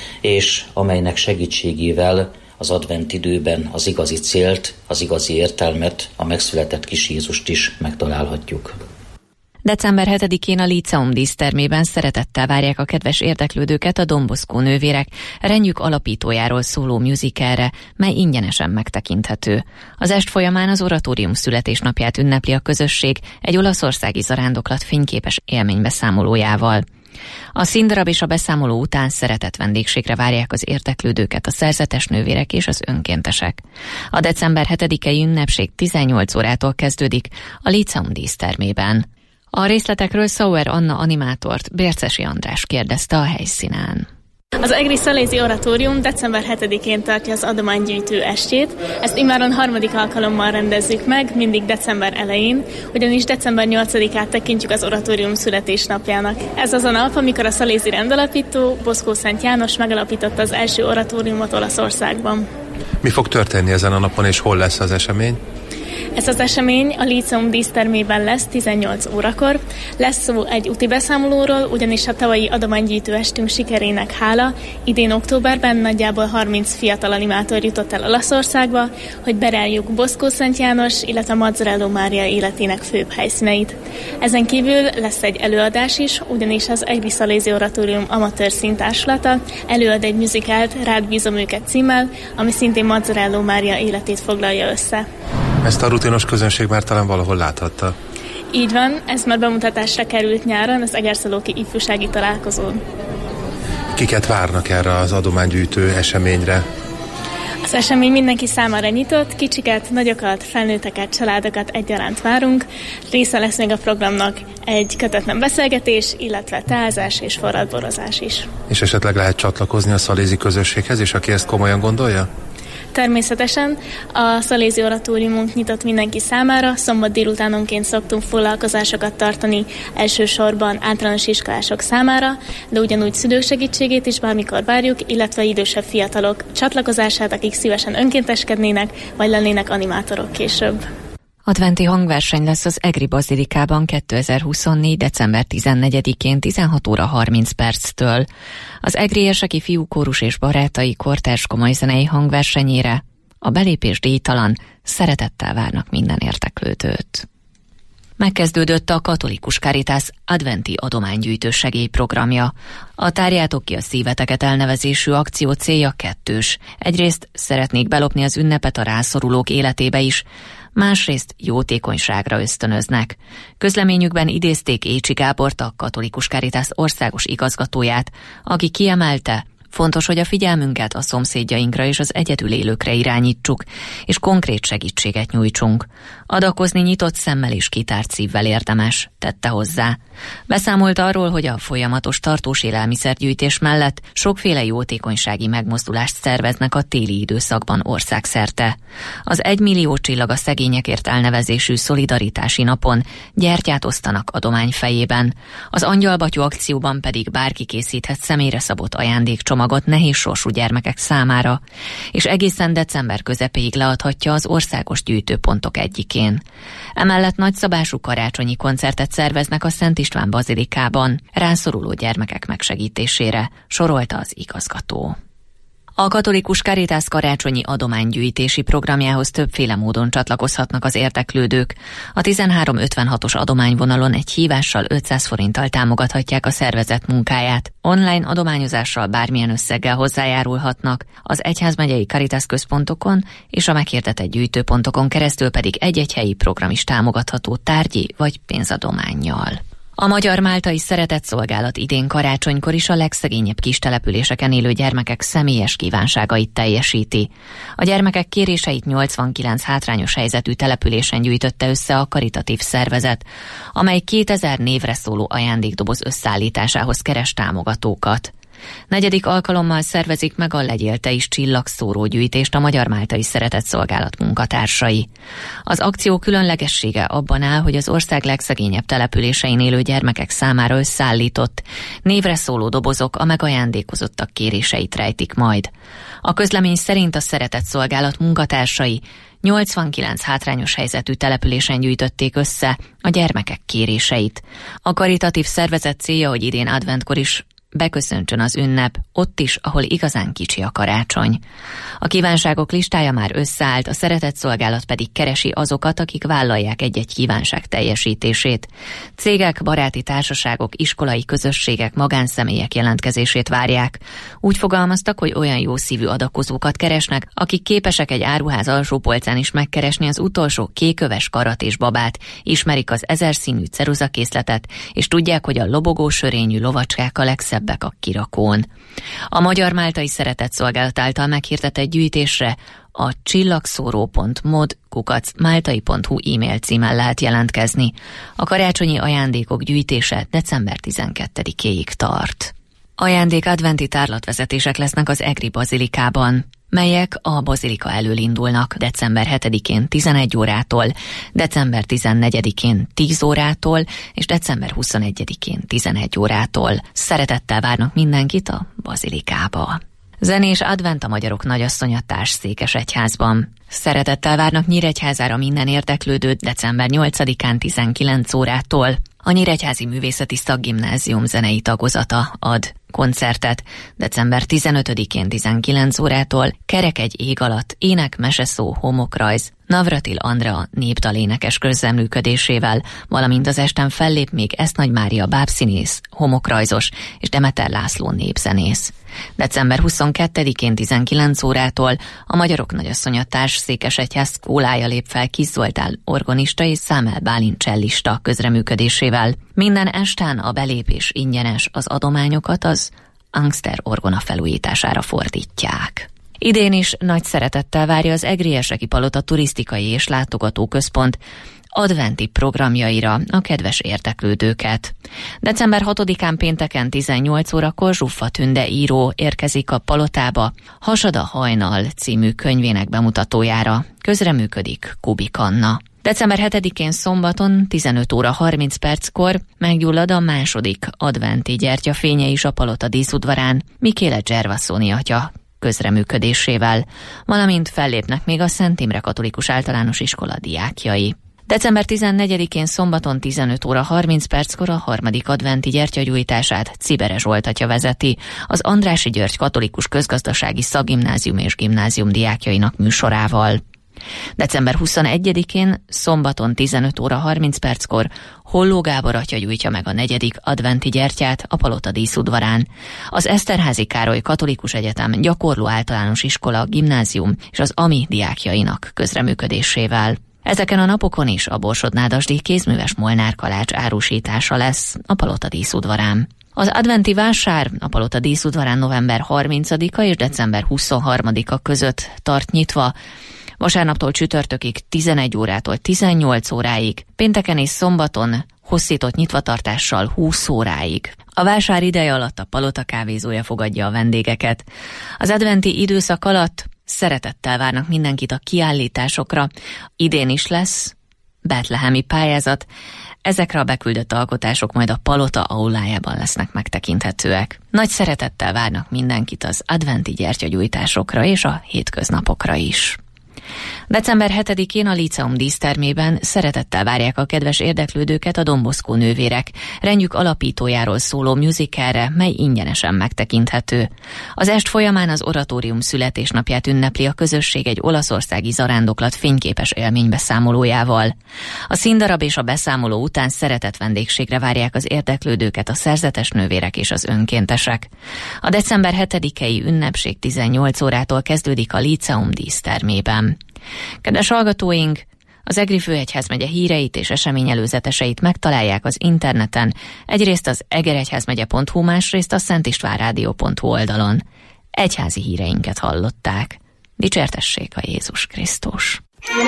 Speaker 10: és amelynek segítségével az advent időben az igazi célt, az igazi értelmet, a megszületett kis Jézust is megtalálhatjuk.
Speaker 2: december hetedikén a Líceum dísztermében szeretettel várják a kedves érdeklődőket a Don Bosco nővérek rendjük alapítójáról szóló musicalre, mely ingyenesen megtekinthető. Az est folyamán az oratórium születésnapját ünnepli a közösség egy olaszországi zarándoklat fényképes élménybeszámolójával. A színdarab és a beszámoló után szeretett vendégségre várják az érdeklődőket a szerzetes nővérek és az önkéntesek. A december hetedikei ünnepség tizennyolc órától kezdődik a Líceum dísztermében. A részletekről Sauer Anna animátort Bércesi András kérdezte a helyszínen.
Speaker 11: Az Egri Szalézi Oratórium december hetedikén tartja az adománygyűjtő estjét. Ezt immáron harmadik alkalommal rendezzük meg, mindig december elején, ugyanis december nyolcadikát tekintjük az oratórium születésnapjának. Ez az a nap, amikor a szalézi rendalapító Bosco Szent János megalapította az első oratóriumot Olaszországban.
Speaker 12: Mi fog történni ezen a napon, és hol lesz az esemény?
Speaker 11: Ez az esemény a Líceum dísztermében lesz tizennyolc órakor. Lesz szó egy úti beszámolóról, ugyanis a tavalyi adománygyűjtő estünk sikerének hála idén októberben nagyjából harminc fiatal animátor jutott el Olaszországba, hogy bereljük Bosco Szent János, illetve Mazzarello Mária életének főbb helyszíneit. Ezen kívül lesz egy előadás is, ugyanis az Egri Szalézi Oratórium amatőr színtársulata előad egy musicalt Rád bízom őket címmel, ami szintén Mazzarello Mária életét foglalja össze.
Speaker 12: Ezt a rutinos közönség már talán valahol láthatta.
Speaker 11: Így van, ez már bemutatásra került nyáron az Egerszalóki ifjúsági találkozón.
Speaker 12: Kiket várnak erre az adománygyűjtő eseményre?
Speaker 11: Az esemény mindenki számára nyitott, kicsiket, nagyokat, felnőtteket, családokat egyaránt várunk. Része lesz még a programnak egy kötetlen beszélgetés, illetve teázás és forradborozás is.
Speaker 12: És esetleg lehet csatlakozni a szalézi közösséghez is, aki ezt komolyan gondolja?
Speaker 11: Természetesen a szalézi oratóriumunk nyitott mindenki számára, szombat délutánonként szoktunk foglalkozásokat tartani elsősorban általános iskolások számára, de ugyanúgy szülők segítségét is bármikor várjuk, illetve idősebb fiatalok csatlakozását, akik szívesen önkénteskednének, vagy lennének animátorok később.
Speaker 2: Adventi hangverseny lesz az Egri Bazilikában kétezer-huszonnégy. december tizennegyedikén tizenhat óra harminc perctől. Az Egri Érseki Fiúkórus és Barátai kortárs komolyzenei hangversenyére a belépés díjtalan, szeretettel várnak minden érdeklődőt. Megkezdődött a Katolikus Caritas adventi adománygyűjtő segélyprogramja. A Tárjátok ki a szíveteket elnevezésű akció célja kettős. Egyrészt szeretnék belopni az ünnepet a rászorulók életébe is, másrészt jótékonyságra ösztönöznek. Közleményükben idézték Écsi Gábort, a Katolikus Caritas országos igazgatóját, aki kiemelte, fontos, hogy a figyelmünket a szomszédjainkra és az egyedül élőkre irányítsuk, és konkrét segítséget nyújtsunk. Adakozni nyitott szemmel és kitárt szívvel érdemes, tette hozzá. Beszámolt arról, hogy a folyamatos tartós élelmiszergyűjtés mellett sokféle jótékonysági megmozdulást szerveznek a téli időszakban országszerte. Az egymillió csillag a szegényekért elnevezésű szolidaritási napon gyertyát osztanak adomány fejében. Az Angyalbatyú akcióban pedig bárki készíthet személyre szabott ajándékcsomagot nehéz sorsú gyermekek számára, és egészen december közepéig leadhatja az országos gyűjtőpontok egyikén. Emellett nagyszabású karácsonyi koncertet szerveznek a Szent István Bazilikában rászoruló gyermekek megsegítésére, sorolta az igazgató. A Katolikus Caritas karácsonyi adománygyűjtési programjához többféle módon csatlakozhatnak az érdeklődők. A tizenhárom ötvenhatos adományvonalon egy hívással ötszáz forinttal támogathatják a szervezet munkáját. Online adományozással bármilyen összeggel hozzájárulhatnak, az egyházmegyei Caritas központokon és a meghirdetett gyűjtőpontokon keresztül pedig egy-egy helyi program is támogatható tárgyi vagy pénzadománnyal. A Magyar-Máltai Szeretetszolgálat idén karácsonykor is a legszegényebb kistelepüléseken élő gyermekek személyes kívánságait teljesíti. A gyermekek kéréseit nyolcvankilenc hátrányos helyzetű településen gyűjtötte össze a karitatív szervezet, amely kétezer névre szóló ajándékdoboz összeállításához keres támogatókat. Negyedik alkalommal szervezik meg a Legyél te is csillagszóró gyűjtést a Magyar-Máltai Szeretetszolgálat munkatársai. Az akció különlegessége abban áll, hogy az ország legszegényebb településein élő gyermekek számára összeállított, névre szóló dobozok a megajándékozottak kéréseit rejtik majd. A közlemény szerint a Szeretetszolgálat munkatársai nyolcvankilenc hátrányos helyzetű településen gyűjtötték össze a gyermekek kéréseit. A karitatív szervezet célja, hogy idén adventkor is beköszöntsön az ünnep, ott is, ahol igazán kicsi a karácsony. A kívánságok listája már összeállt, a Szeretetszolgálat pedig keresi azokat, akik vállalják egy-egy kívánság teljesítését. Cégek, baráti társaságok, iskolai közösségek, magánszemélyek jelentkezését várják. Úgy fogalmaztak, hogy olyan jószívű adakozókat keresnek, akik képesek egy áruház alsó polcán is megkeresni az utolsó kéköves karat és babát, ismerik az ezerszínű ceruzakészletet, és tudják, hogy a lobogó sörényű lovacskák a legszebb a kirakón. A Magyar-Máltai Szeretetszolgálat által meghirdetett gyűjtésre a csillagszóró pont mod kukac máltai pont hu e-mail címen lehet jelentkezni. A karácsonyi ajándékok gyűjtése december tizenkettedikéig tart. Ajándék adventi tárlatvezetések lesznek az Egri Bazilikában, melyek a bazilika elől indulnak december hetedikén tizenegy órától, december tizennegyedikén tíz órától és december huszonegyedikén tizenegy órától. Szeretettel várnak mindenkit a bazilikába. Zenés advent a Magyarok Nagyasszonya Társszékesegyházban. Szeretettel várnak Nyíregyházára minden érdeklődőt december nyolcadikán tizenkilenc órától. A Nyíregyházi Művészeti Szakgimnázium zenei tagozata ad koncertet december tizenötödikén tizenkilenc órától, Kerek egy ég alatt, ének, meseszó, homokrajz, Navratil Andrea népdalénekes közreműködésével, valamint az esten fellép még Esznagy Mária bábszínész, homokrajzos és Demeter László népzenész. december huszonkettedikén tizenkilenc órától a Magyarok Nagyasszonya Társszékesegyház szkólája lép fel Kis Zoltán orgonista és Számel Bálint csellista közreműködésével. Minden están a belépés ingyenes, az adományokat az Angster orgona felújítására fordítják. Idén is nagy szeretettel várja az Egrieseki Palota Turisztikai és Látogatóközpont adventi programjaira a kedves érdeklődőket. december hatodikán pénteken tizennyolc órakor Zsuffa Tünde író érkezik a Palotába Hasad a hajnal című könyvének bemutatójára. Közreműködik Kubik Anna. december hetedikén szombaton tizenöt óra harminc perckor meggyullad a második adventi gyertyafénye is a Palota díszudvarán Mikéle Gervasoni atya közreműködésével, valamint fellépnek még a Szent Imre Katolikus Általános Iskola diákjai. december tizennegyedikén szombaton tizenöt óra harminc perckor a harmadik adventi gyertyagyújtását Cibere Zsolt atya vezeti, az Andrássy György Katolikus Közgazdasági Szakgimnázium és Gimnázium diákjainak műsorával. december huszonegyedikén szombaton tizenöt óra harminc perckor Holló Gábor atya gyújtja meg a negyedik adventi gyertyát a Palota díszudvarán. Az Eszterházy Károly Katolikus Egyetem Gyakorló Általános Iskola, Gimnázium és az á em i diákjainak közreműködésével. Ezeken a napokon is a Borsod-Nádasdy kézműves Molnár kalács árusítása lesz a Palota díszudvarán. Az adventi vásár a Palota díszudvarán november harmincadika és december huszonharmadika között tart nyitva, vasárnaptól csütörtökig tizenegy órától tizennyolc óráig, pénteken és szombaton hosszított nyitvatartással húsz óráig. A vásár ideje alatt a Palota kávézója fogadja a vendégeket. Az adventi időszak alatt szeretettel várnak mindenkit a kiállításokra. Idén is lesz betlehemi pályázat. Ezekre a beküldött alkotások majd a Palota aulájában lesznek megtekinthetőek. Nagy szeretettel várnak mindenkit az adventi gyertyagyújtásokra és a hétköznapokra is. december hetedikén a Líceum dísztermében szeretettel várják a kedves érdeklődőket a Don Bosco nővérek rendjük alapítójáról szóló musicalre, mely ingyenesen megtekinthető. Az est folyamán az oratórium születésnapját ünnepli a közösség egy olaszországi zarándoklat fényképes élménybeszámolójával. A színdarab és a beszámoló után szeretett vendégségre várják az érdeklődőket a szerzetes nővérek és az önkéntesek. A december hetedikei ünnepség tizennyolc órától kezdődik a Líceum dísztermében. Kedves hallgatóink, az Egri főegyházmegye híreit és eseményelőzeteseit megtalálják az interneten, egyrészt az egeregyházmegye pont hu, másrészt a szentistvánrádió pont hu oldalon. Egyházi híreinket hallották. Dicsértessék a Jézus Krisztus!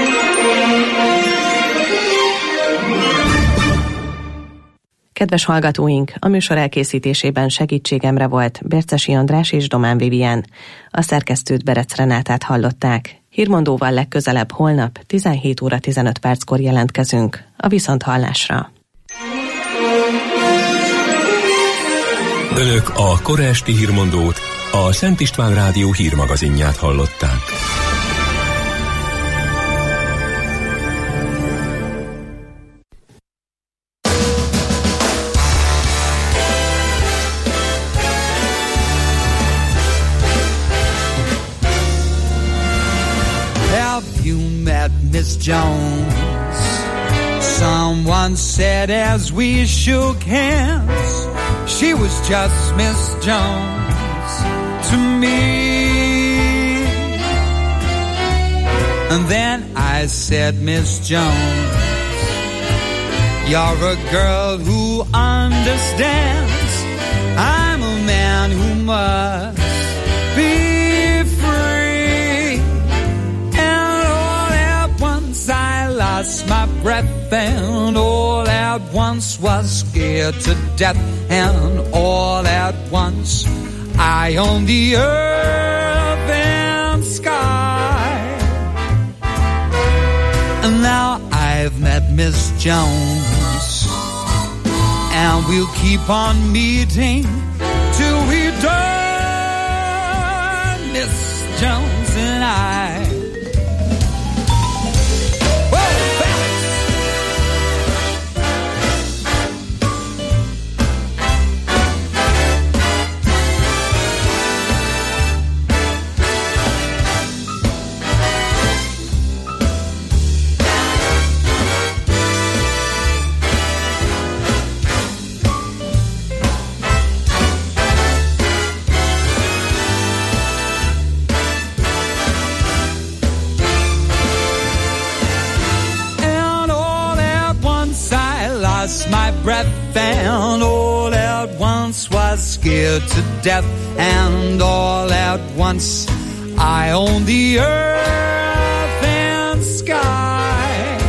Speaker 7: Kedves hallgatóink, a műsor elkészítésében segítségemre volt Bércesi András és Domán Vivien. A szerkesztőt, Berec Renátát hallották. Hírmondóval legközelebb holnap tizenhét óra tizenöt perckor jelentkezünk. A viszonthallásra.
Speaker 1: Önök a kora esti hírmondót, a Szent István Rádió hírmagazinját hallották.
Speaker 13: Miss Jones, someone said as we shook hands, she was just Miss Jones to me. And then I said, Miss Jones, you're a girl who understands. I'm a man who must be lost my breath and all at once was scared to death, and all at once I own the earth and sky. And now I've met Miss Jones, and we'll keep on meeting till we're done, Miss Jones and I. My breath and all at once was scared to death, and all at once I own the earth and sky.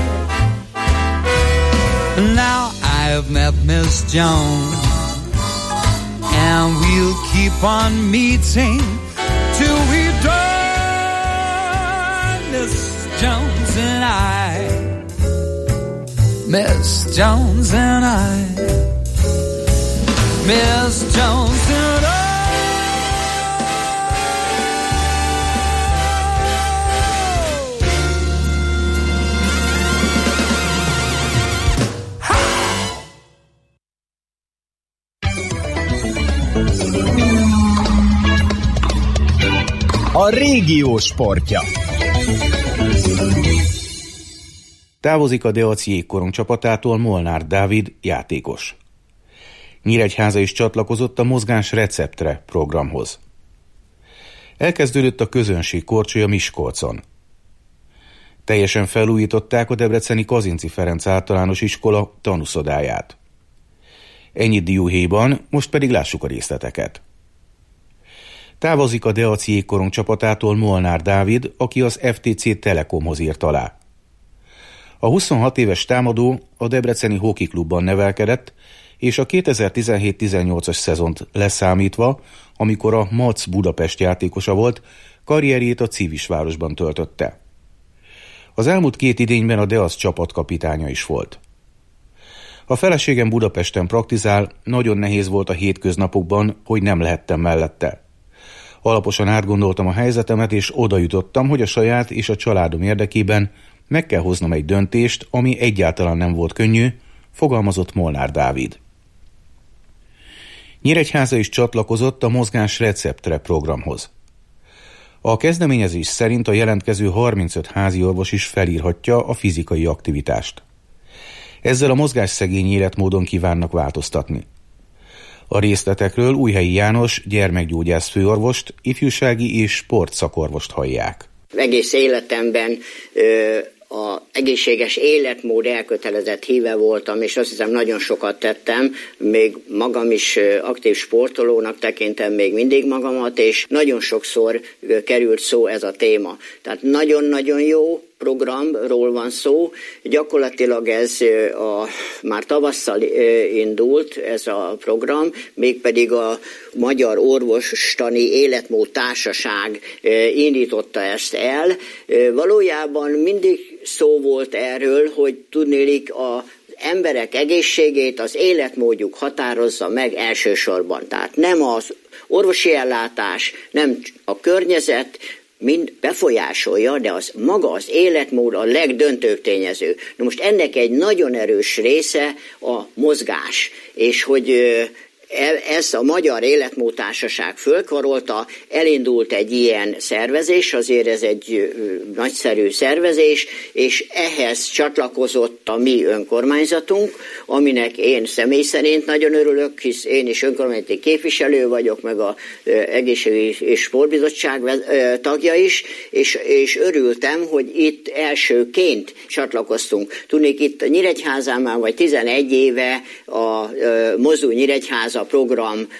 Speaker 13: Now I've met Miss Jones, and we'll keep on meeting till we're done, Miss Jones and I, Miss Jones and I, Miss Jones and I.
Speaker 14: A régió sportja. Távozik a Deac jégkorong csapatától Molnár Dávid játékos. Nyíregyháza is csatlakozott a Mozgás receptre programhoz. Elkezdődött a közönség korcsolya Miskolcon. Teljesen felújították a debreceni Kazinczy Ferenc általános iskola tanúszodáját. Ennyit dióhéjban, most pedig lássuk a részleteket. Távozik a Deac jégkorong csapatától Molnár Dávid, aki az ef té cé Telekomhoz írt alá. A huszonhat éves támadó a debreceni Hockey Klubban nevelkedett, és a kétezer-tizenhét tizennyolcas szezont leszámítva, amikor a MAC Budapest játékosa volt, karrierjét a Civisvárosban töltötte. Az elmúlt két idényben a Deac csapatkapitánya is volt. A feleségem Budapesten praktizál, nagyon nehéz volt a hétköznapokban, hogy nem lehettem mellette. Alaposan átgondoltam a helyzetemet, és oda jutottam, hogy a saját és a családom érdekében meg kell hoznom egy döntést, ami egyáltalán nem volt könnyű, fogalmazott Molnár Dávid. Nyíregyháza is csatlakozott a Mozgás receptre programhoz. A kezdeményezés szerint a jelentkező harmincöt házi orvos is felírhatja a fizikai aktivitást. Ezzel a mozgásszegény életmódon kívánnak változtatni. A részletekről Újhelyi János gyermekgyógyász főorvost, ifjúsági és sportszakorvost hallják.
Speaker 15: Egész életemben ö, a egészséges életmód elkötelezett híve voltam, és azt hiszem nagyon sokat tettem, még magam is aktív sportolónak tekintem még mindig magamat, és nagyon sokszor került szó ez a téma. Tehát nagyon-nagyon jó programról van szó, gyakorlatilag ez a, már tavasszal indult ez a program, mégpedig a Magyar Orvostani Életmód Társaság indította ezt el. Valójában mindig szó volt erről, hogy tudnélik a emberek egészségét az életmódjuk határozza meg elsősorban. Tehát nem az orvosi ellátás, nem a környezet, mind befolyásolja, de az maga az életmód a legdöntőbb tényező. Na most ennek egy nagyon erős része a mozgás, és hogy ezt a Magyar Életmód Társaság fölkarolta, elindult egy ilyen szervezés, azért ez egy nagyszerű szervezés, és ehhez csatlakozott a mi önkormányzatunk, aminek én személy szerint nagyon örülök, hisz én is önkormányzati képviselő vagyok, meg az Egészségügyi és Sportbizottság tagja is, és, és örültem, hogy itt elsőként csatlakoztunk. Tudnék, itt Nyíregyházán már vagy tizenegy éve a Mozdulj Nyíregyháza a program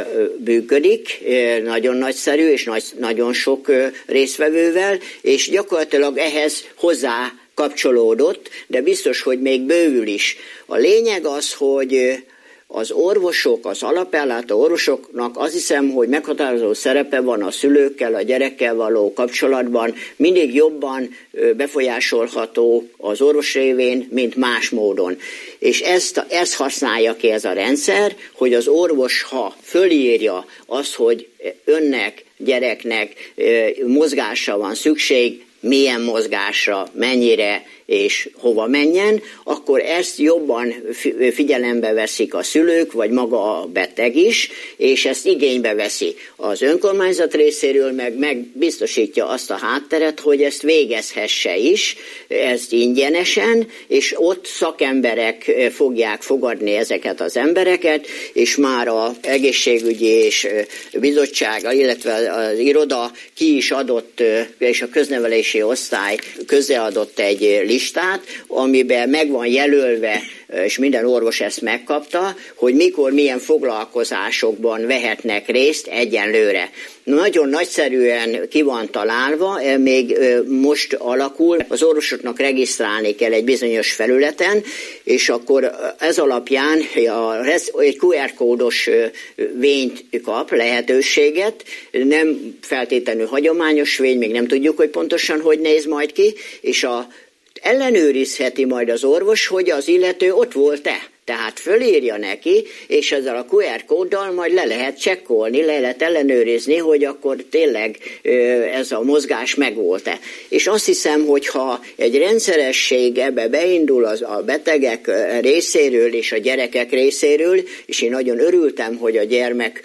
Speaker 15: működik, nagyon nagyszerű és nagy, nagyon sok résztvevővel, és gyakorlatilag ehhez hozzá kapcsolódott, de biztos, hogy még bővül is. A lényeg az, hogy az orvosok, az alapellátó orvosoknak azt hiszem, hogy meghatározó szerepe van a szülőkkel, a gyerekkel való kapcsolatban, mindig jobban befolyásolható az orvos révén, mint más módon. És ezt, ezt használja ki ez a rendszer, hogy az orvos, ha fölírja azt, hogy önnek, gyereknek mozgásra van szükség, milyen mozgásra, mennyire és hova menjen, akkor ezt jobban figyelembe veszik a szülők, vagy maga a beteg is, és ezt igénybe veszi az önkormányzat részéről, meg, meg biztosítja azt a hátteret, hogy ezt végezhesse is, ezt ingyenesen, és ott szakemberek fogják fogadni ezeket az embereket, és már az egészségügyi és bizottság, illetve az iroda ki is adott, és a köznevelési osztály közreadott egy listát, listát, amiben meg van jelölve, és minden orvos ezt megkapta, hogy mikor milyen foglalkozásokban vehetnek részt egyenlőre. Nagyon nagyszerűen ki van találva, még most alakul, az orvosoknak regisztrálni kell egy bizonyos felületen, és akkor ez alapján egy kú er kódos vényt kap, lehetőséget, nem feltétlenül hagyományos vény, még nem tudjuk, hogy pontosan hogy néz majd ki, és a ellenőrizheti majd az orvos, hogy az illető ott volt-e. Tehát fölírja neki, és ezzel a kú er kóddal majd le lehet csekkolni, le lehet ellenőrizni, hogy akkor tényleg ez a mozgás megvolt-e. És azt hiszem, hogy ha egy rendszeresség ebbe beindul az a betegek részéről és a gyerekek részéről, és én nagyon örültem, hogy a gyermek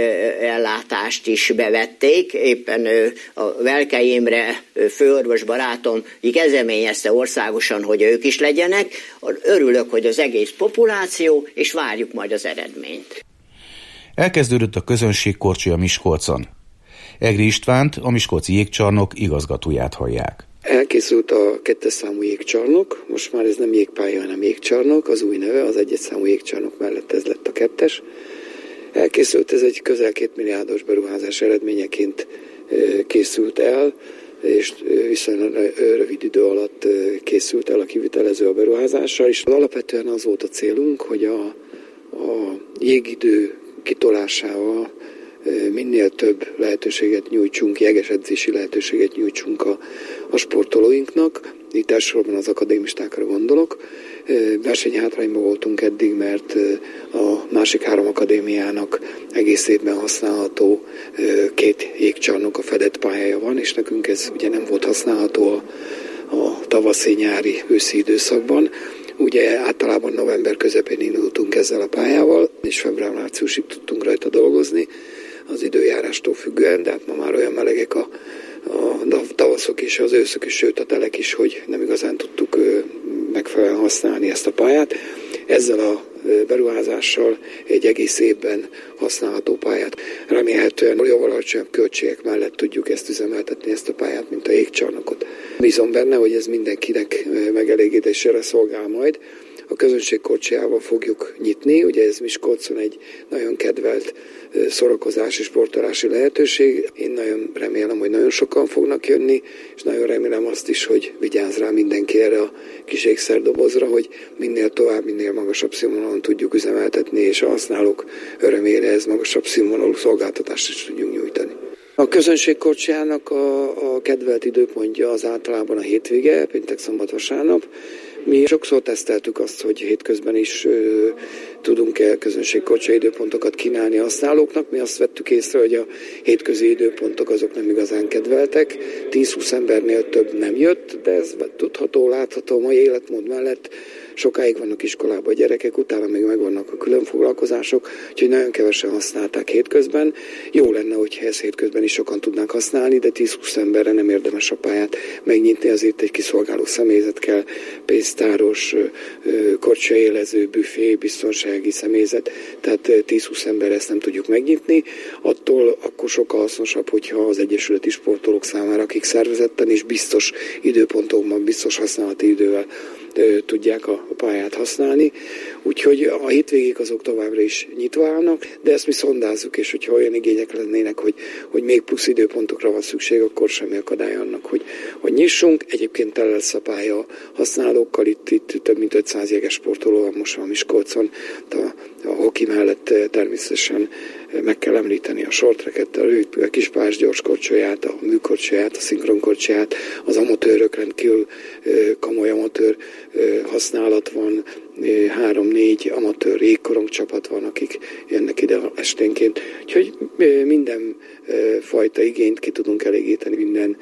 Speaker 15: ellátást is bevették, éppen a Velkei Imre főorvos barátom kezdeményezte országosan, hogy ők is legyenek. Örülök, hogy az egész populáció, és várjuk majd az eredményt.
Speaker 14: Elkezdődött a közönségkorcsolya Miskolcon. Egri Istvánt, a Miskolci Jégcsarnok igazgatóját hallják.
Speaker 16: Elkészült a kettes számú jégcsarnok, most már ez nem jégpálya, hanem jégcsarnok, az új neve, az egyes számú jégcsarnok mellett ez lett a kettes. Elkészült, ez egy közel két milliárdos beruházás eredményeként készült el, és viszonylag rövid idő alatt készült el a kivitelező a beruházással, és alapvetően az volt a célunk, hogy a, a jégidő kitolásával minél több lehetőséget nyújtsunk, jegesedzési lehetőséget nyújtsunk a, a sportolóinknak, itt elsősorban az akadémistákra gondolok. Versenyhátrányban voltunk eddig, mert a másik három akadémiának egész évben használható két jégcsarnok, a fedett pályája van, és nekünk ez ugye nem volt használható a, a tavaszi, nyári, őszi időszakban. Ugye általában november közepén indultunk ezzel a pályával, és február-márciusig tudtunk rajta dolgozni, az időjárástól függően, de hát ma már olyan melegek a, a tavaszok és az őszök is, sőt a telek is, hogy nem igazán tudtuk megfelelően használni ezt a pályát. Ezzel a beruházással egy egész évben használható pályát. Remélhetően jóval alacsonyabb költségek mellett tudjuk ezt üzemeltetni, ezt a pályát, mint a jégcsarnokot. Bízom benne, hogy ez mindenkinek megelégítésére szolgál majd. A közönségkorcsolyával fogjuk nyitni, ugye ez Miskolcon egy nagyon kedvelt szórakozási, sportolási lehetőség. Én nagyon remélem, hogy nagyon sokan fognak jönni, és nagyon remélem azt is, hogy vigyáz rá mindenki erre a kis ékszerdobozra, hogy minél tovább, minél magasabb színvonalon tudjuk üzemeltetni, és a használók örömére ez magasabb színvonalú szolgáltatást is tudjunk nyújtani. A közönségkorcsolyának a, a kedvelt időpontja az általában a hétvége, péntek, szombat, vasárnap. Mi sokszor teszteltük azt, hogy hétközben is ö, tudunk-e közönségkorcsolya időpontokat kínálni a használóknak. Mi azt vettük észre, hogy a hétközi időpontok azok nem igazán kedveltek. tíz-húsz embernél több nem jött, de ez tudható, látható a mai életmód mellett. Sokáig vannak iskolában a gyerekek, utána még megvannak a külön foglalkozások, úgyhogy nagyon kevesen használták hétközben. Jó lenne, hogyha ezt hétközben is sokan tudnánk használni, de tíz-húsz emberre nem érdemes a pályát megnyitni, azért egy kiszolgáló személyzet kell, pénztáros, korcsolyaélező, büfé, biztonsági személyzet, tehát tíz-húsz ember ezt nem tudjuk megnyitni. Attól akkor sokkal hasznosabb, hogyha az egyesületi sportolók számára, akik szervezetten és biztos időpontokban, biztos használati idővel tudják a pályát használni. Úgyhogy a hétvégék azok továbbra is nyitva állnak, de ezt mi szondázzuk, és hogyha olyan igények lennének, hogy, hogy még plusz időpontokra van szükség, akkor semmi akadály annak, hogy, hogy nyissunk. Egyébként el lesz a pálya használókkal, itt, itt több mint ötszáz jeges sportoló van most van Miskolcon, a, a hoki mellett természetesen meg kell említeni a shorttracket, a kispályás gyorskorcsolyát, a műkorcsolyát, a szinkronkorcsolyát, az amatőrök, rendkívül komoly amatőr használat van, három-négy amatőr jégkorong csapat van, akik jönnek ide esténként. Úgyhogy minden fajta igényt ki tudunk elégíteni, minden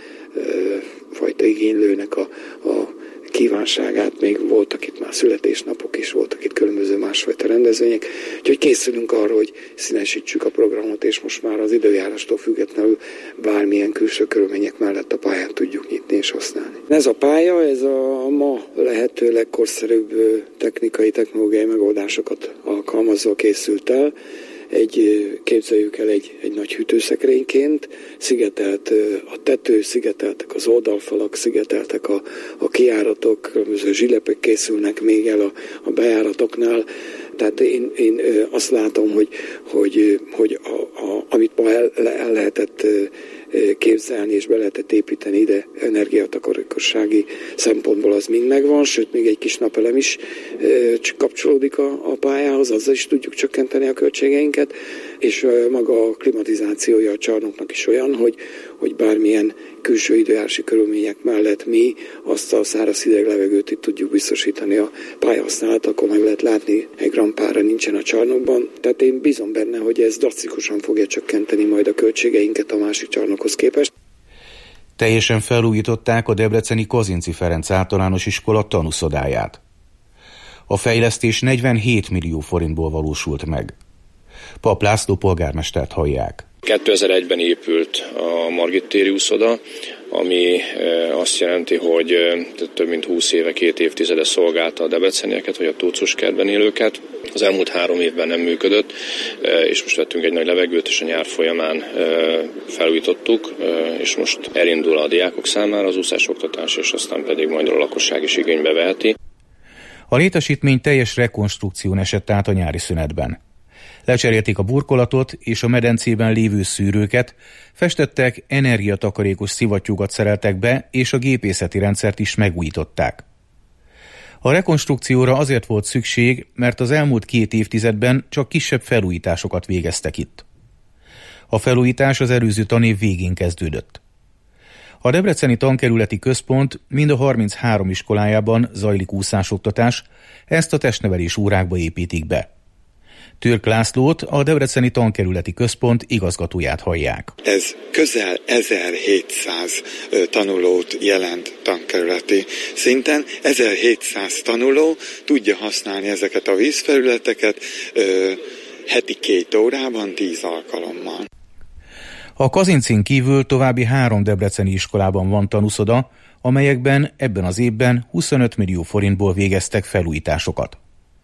Speaker 16: fajta igénylőnek a, a kívánságát, még voltak itt már születésnapok is, voltak itt különböző másfajta rendezvények, úgyhogy készülünk arra, hogy színesítsük a programot, és most már az időjárástól függetlenül bármilyen külső körülmények mellett a pályán tudjuk nyitni és használni. Ez a pálya, ez a ma lehető legkorszerűbb technikai, technológiai megoldásokat alkalmazva készült el. egy, képzeljük el egy, egy nagy hűtőszekrényként, szigetelt a tető, szigeteltek az oldalfalak, szigeteltek a, a kijáratok, különböző zsilepek készülnek még el a, a bejáratoknál. Tehát én, én azt látom, hogy, hogy, hogy a, a, amit ma el, el lehetett képzelni és be lehetett építeni ide energiatakarékossági szempontból, az mind megvan, sőt még egy kis napelem is kapcsolódik a, a pályához, azzal is tudjuk csökkenteni a költségeinket, és maga a klimatizációja a csarnoknak is olyan, hogy, hogy bármilyen külső időjárási körülmények mellett mi azt a száraz hideg levegőt itt tudjuk biztosítani a pályahasználat, akkor meg lehet látni, egy grampára nincsen a csarnokban. Tehát én bízom benne, hogy ez drasztikusan fogja csökkenteni majd a költségeinket a másik csarnokhoz képest.
Speaker 14: Teljesen felújították a debreceni Kazinczy Ferenc általános iskola tanúszodáját. A fejlesztés negyvenhét millió forintból valósult meg. Pap László polgármestert hallják.
Speaker 17: kétezer-egyben épült a Margit téri úszoda, ami azt jelenti, hogy több mint húsz éve, két évtizede szolgálta a debrecenieket, vagy a Tóczuskertben élőket. Az elmúlt három évben nem működött, és most vettünk egy nagy levegőt, és a nyár folyamán felújítottuk, és most elindul a diákok számára az úszásoktatás, és aztán pedig majd a lakosság is igénybe veheti.
Speaker 14: A létesítmény teljes rekonstrukción esett át a nyári szünetben. Lecserélték a burkolatot és a medencében lévő szűrőket, festettek, energiatakarékos szivattyúkat szereltek be, és a gépészeti rendszert is megújították. A rekonstrukcióra azért volt szükség, mert az elmúlt két évtizedben csak kisebb felújításokat végeztek itt. A felújítás az előző tanév végén kezdődött. A debreceni tankerületi központ mind a harminchárom iskolájában zajlik úszásoktatás, ezt a testnevelés órákba építik be. Türk Lászlót, a debreceni tankerületi központ igazgatóját hallják.
Speaker 18: Ez közel ezerhétszáz tanulót jelent tankerületi szinten. ezerhétszáz tanuló tudja használni ezeket a vízfelületeket ö, heti két órában, tíz alkalommal.
Speaker 14: A Kazincyn kívül további három debreceni iskolában van tanúszoda, amelyekben ebben az évben huszonöt millió forintból végeztek felújításokat.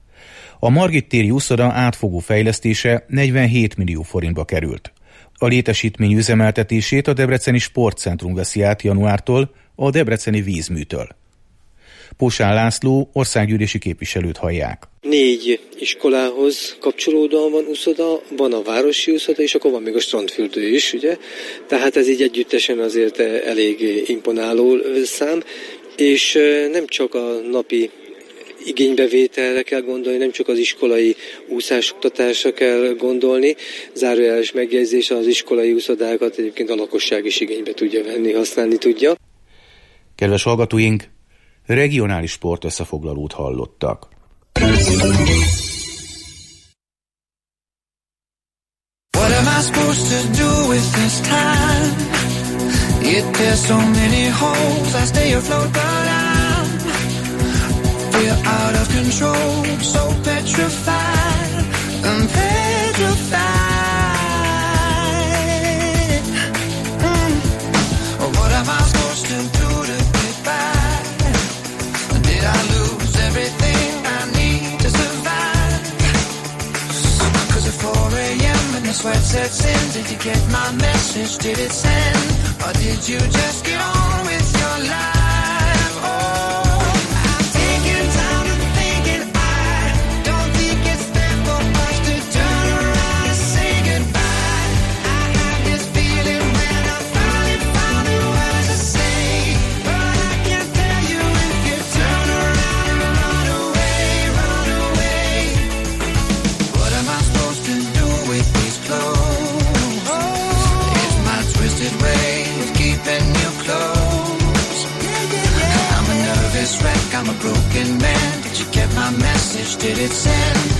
Speaker 14: A Margit téri úszoda átfogó fejlesztése negyvenhét millió forintba került. A létesítmény üzemeltetését a Debreceni Sportcentrum veszi át januártól a Debreceni Vízműtől. Posán László országgyűlési képviselőt hallják.
Speaker 19: Négy iskolához kapcsolódóan van úszoda, van a városi úszoda, és akkor van még a strandfürdő is, ugye? Tehát ez így együttesen azért elég imponáló szám, és nem csak a napi igénybevételre kell gondolni, nem csak az iskolai úszásoktatásra kell gondolni. Zárójeles megjegyzés, az iskolai úszodákat egyébként a lakosság is igénybe tudja venni, használni tudja.
Speaker 14: Kedves hallgatóink, regionális sport összefoglalót hallottak.
Speaker 13: What am I supposed to do with this time? Yet there's so many holes, I stay afloat but I'm We're out of control, so petrified, I'm petrified. Mm. What am I supposed to do to get by? Did I lose everything I need to survive? Cause at four a.m. and the sweat sets in, did you get my message? Did it send? Or did you just get on with your life? Oh, I'm a broken man. Did you get my message? Did it send?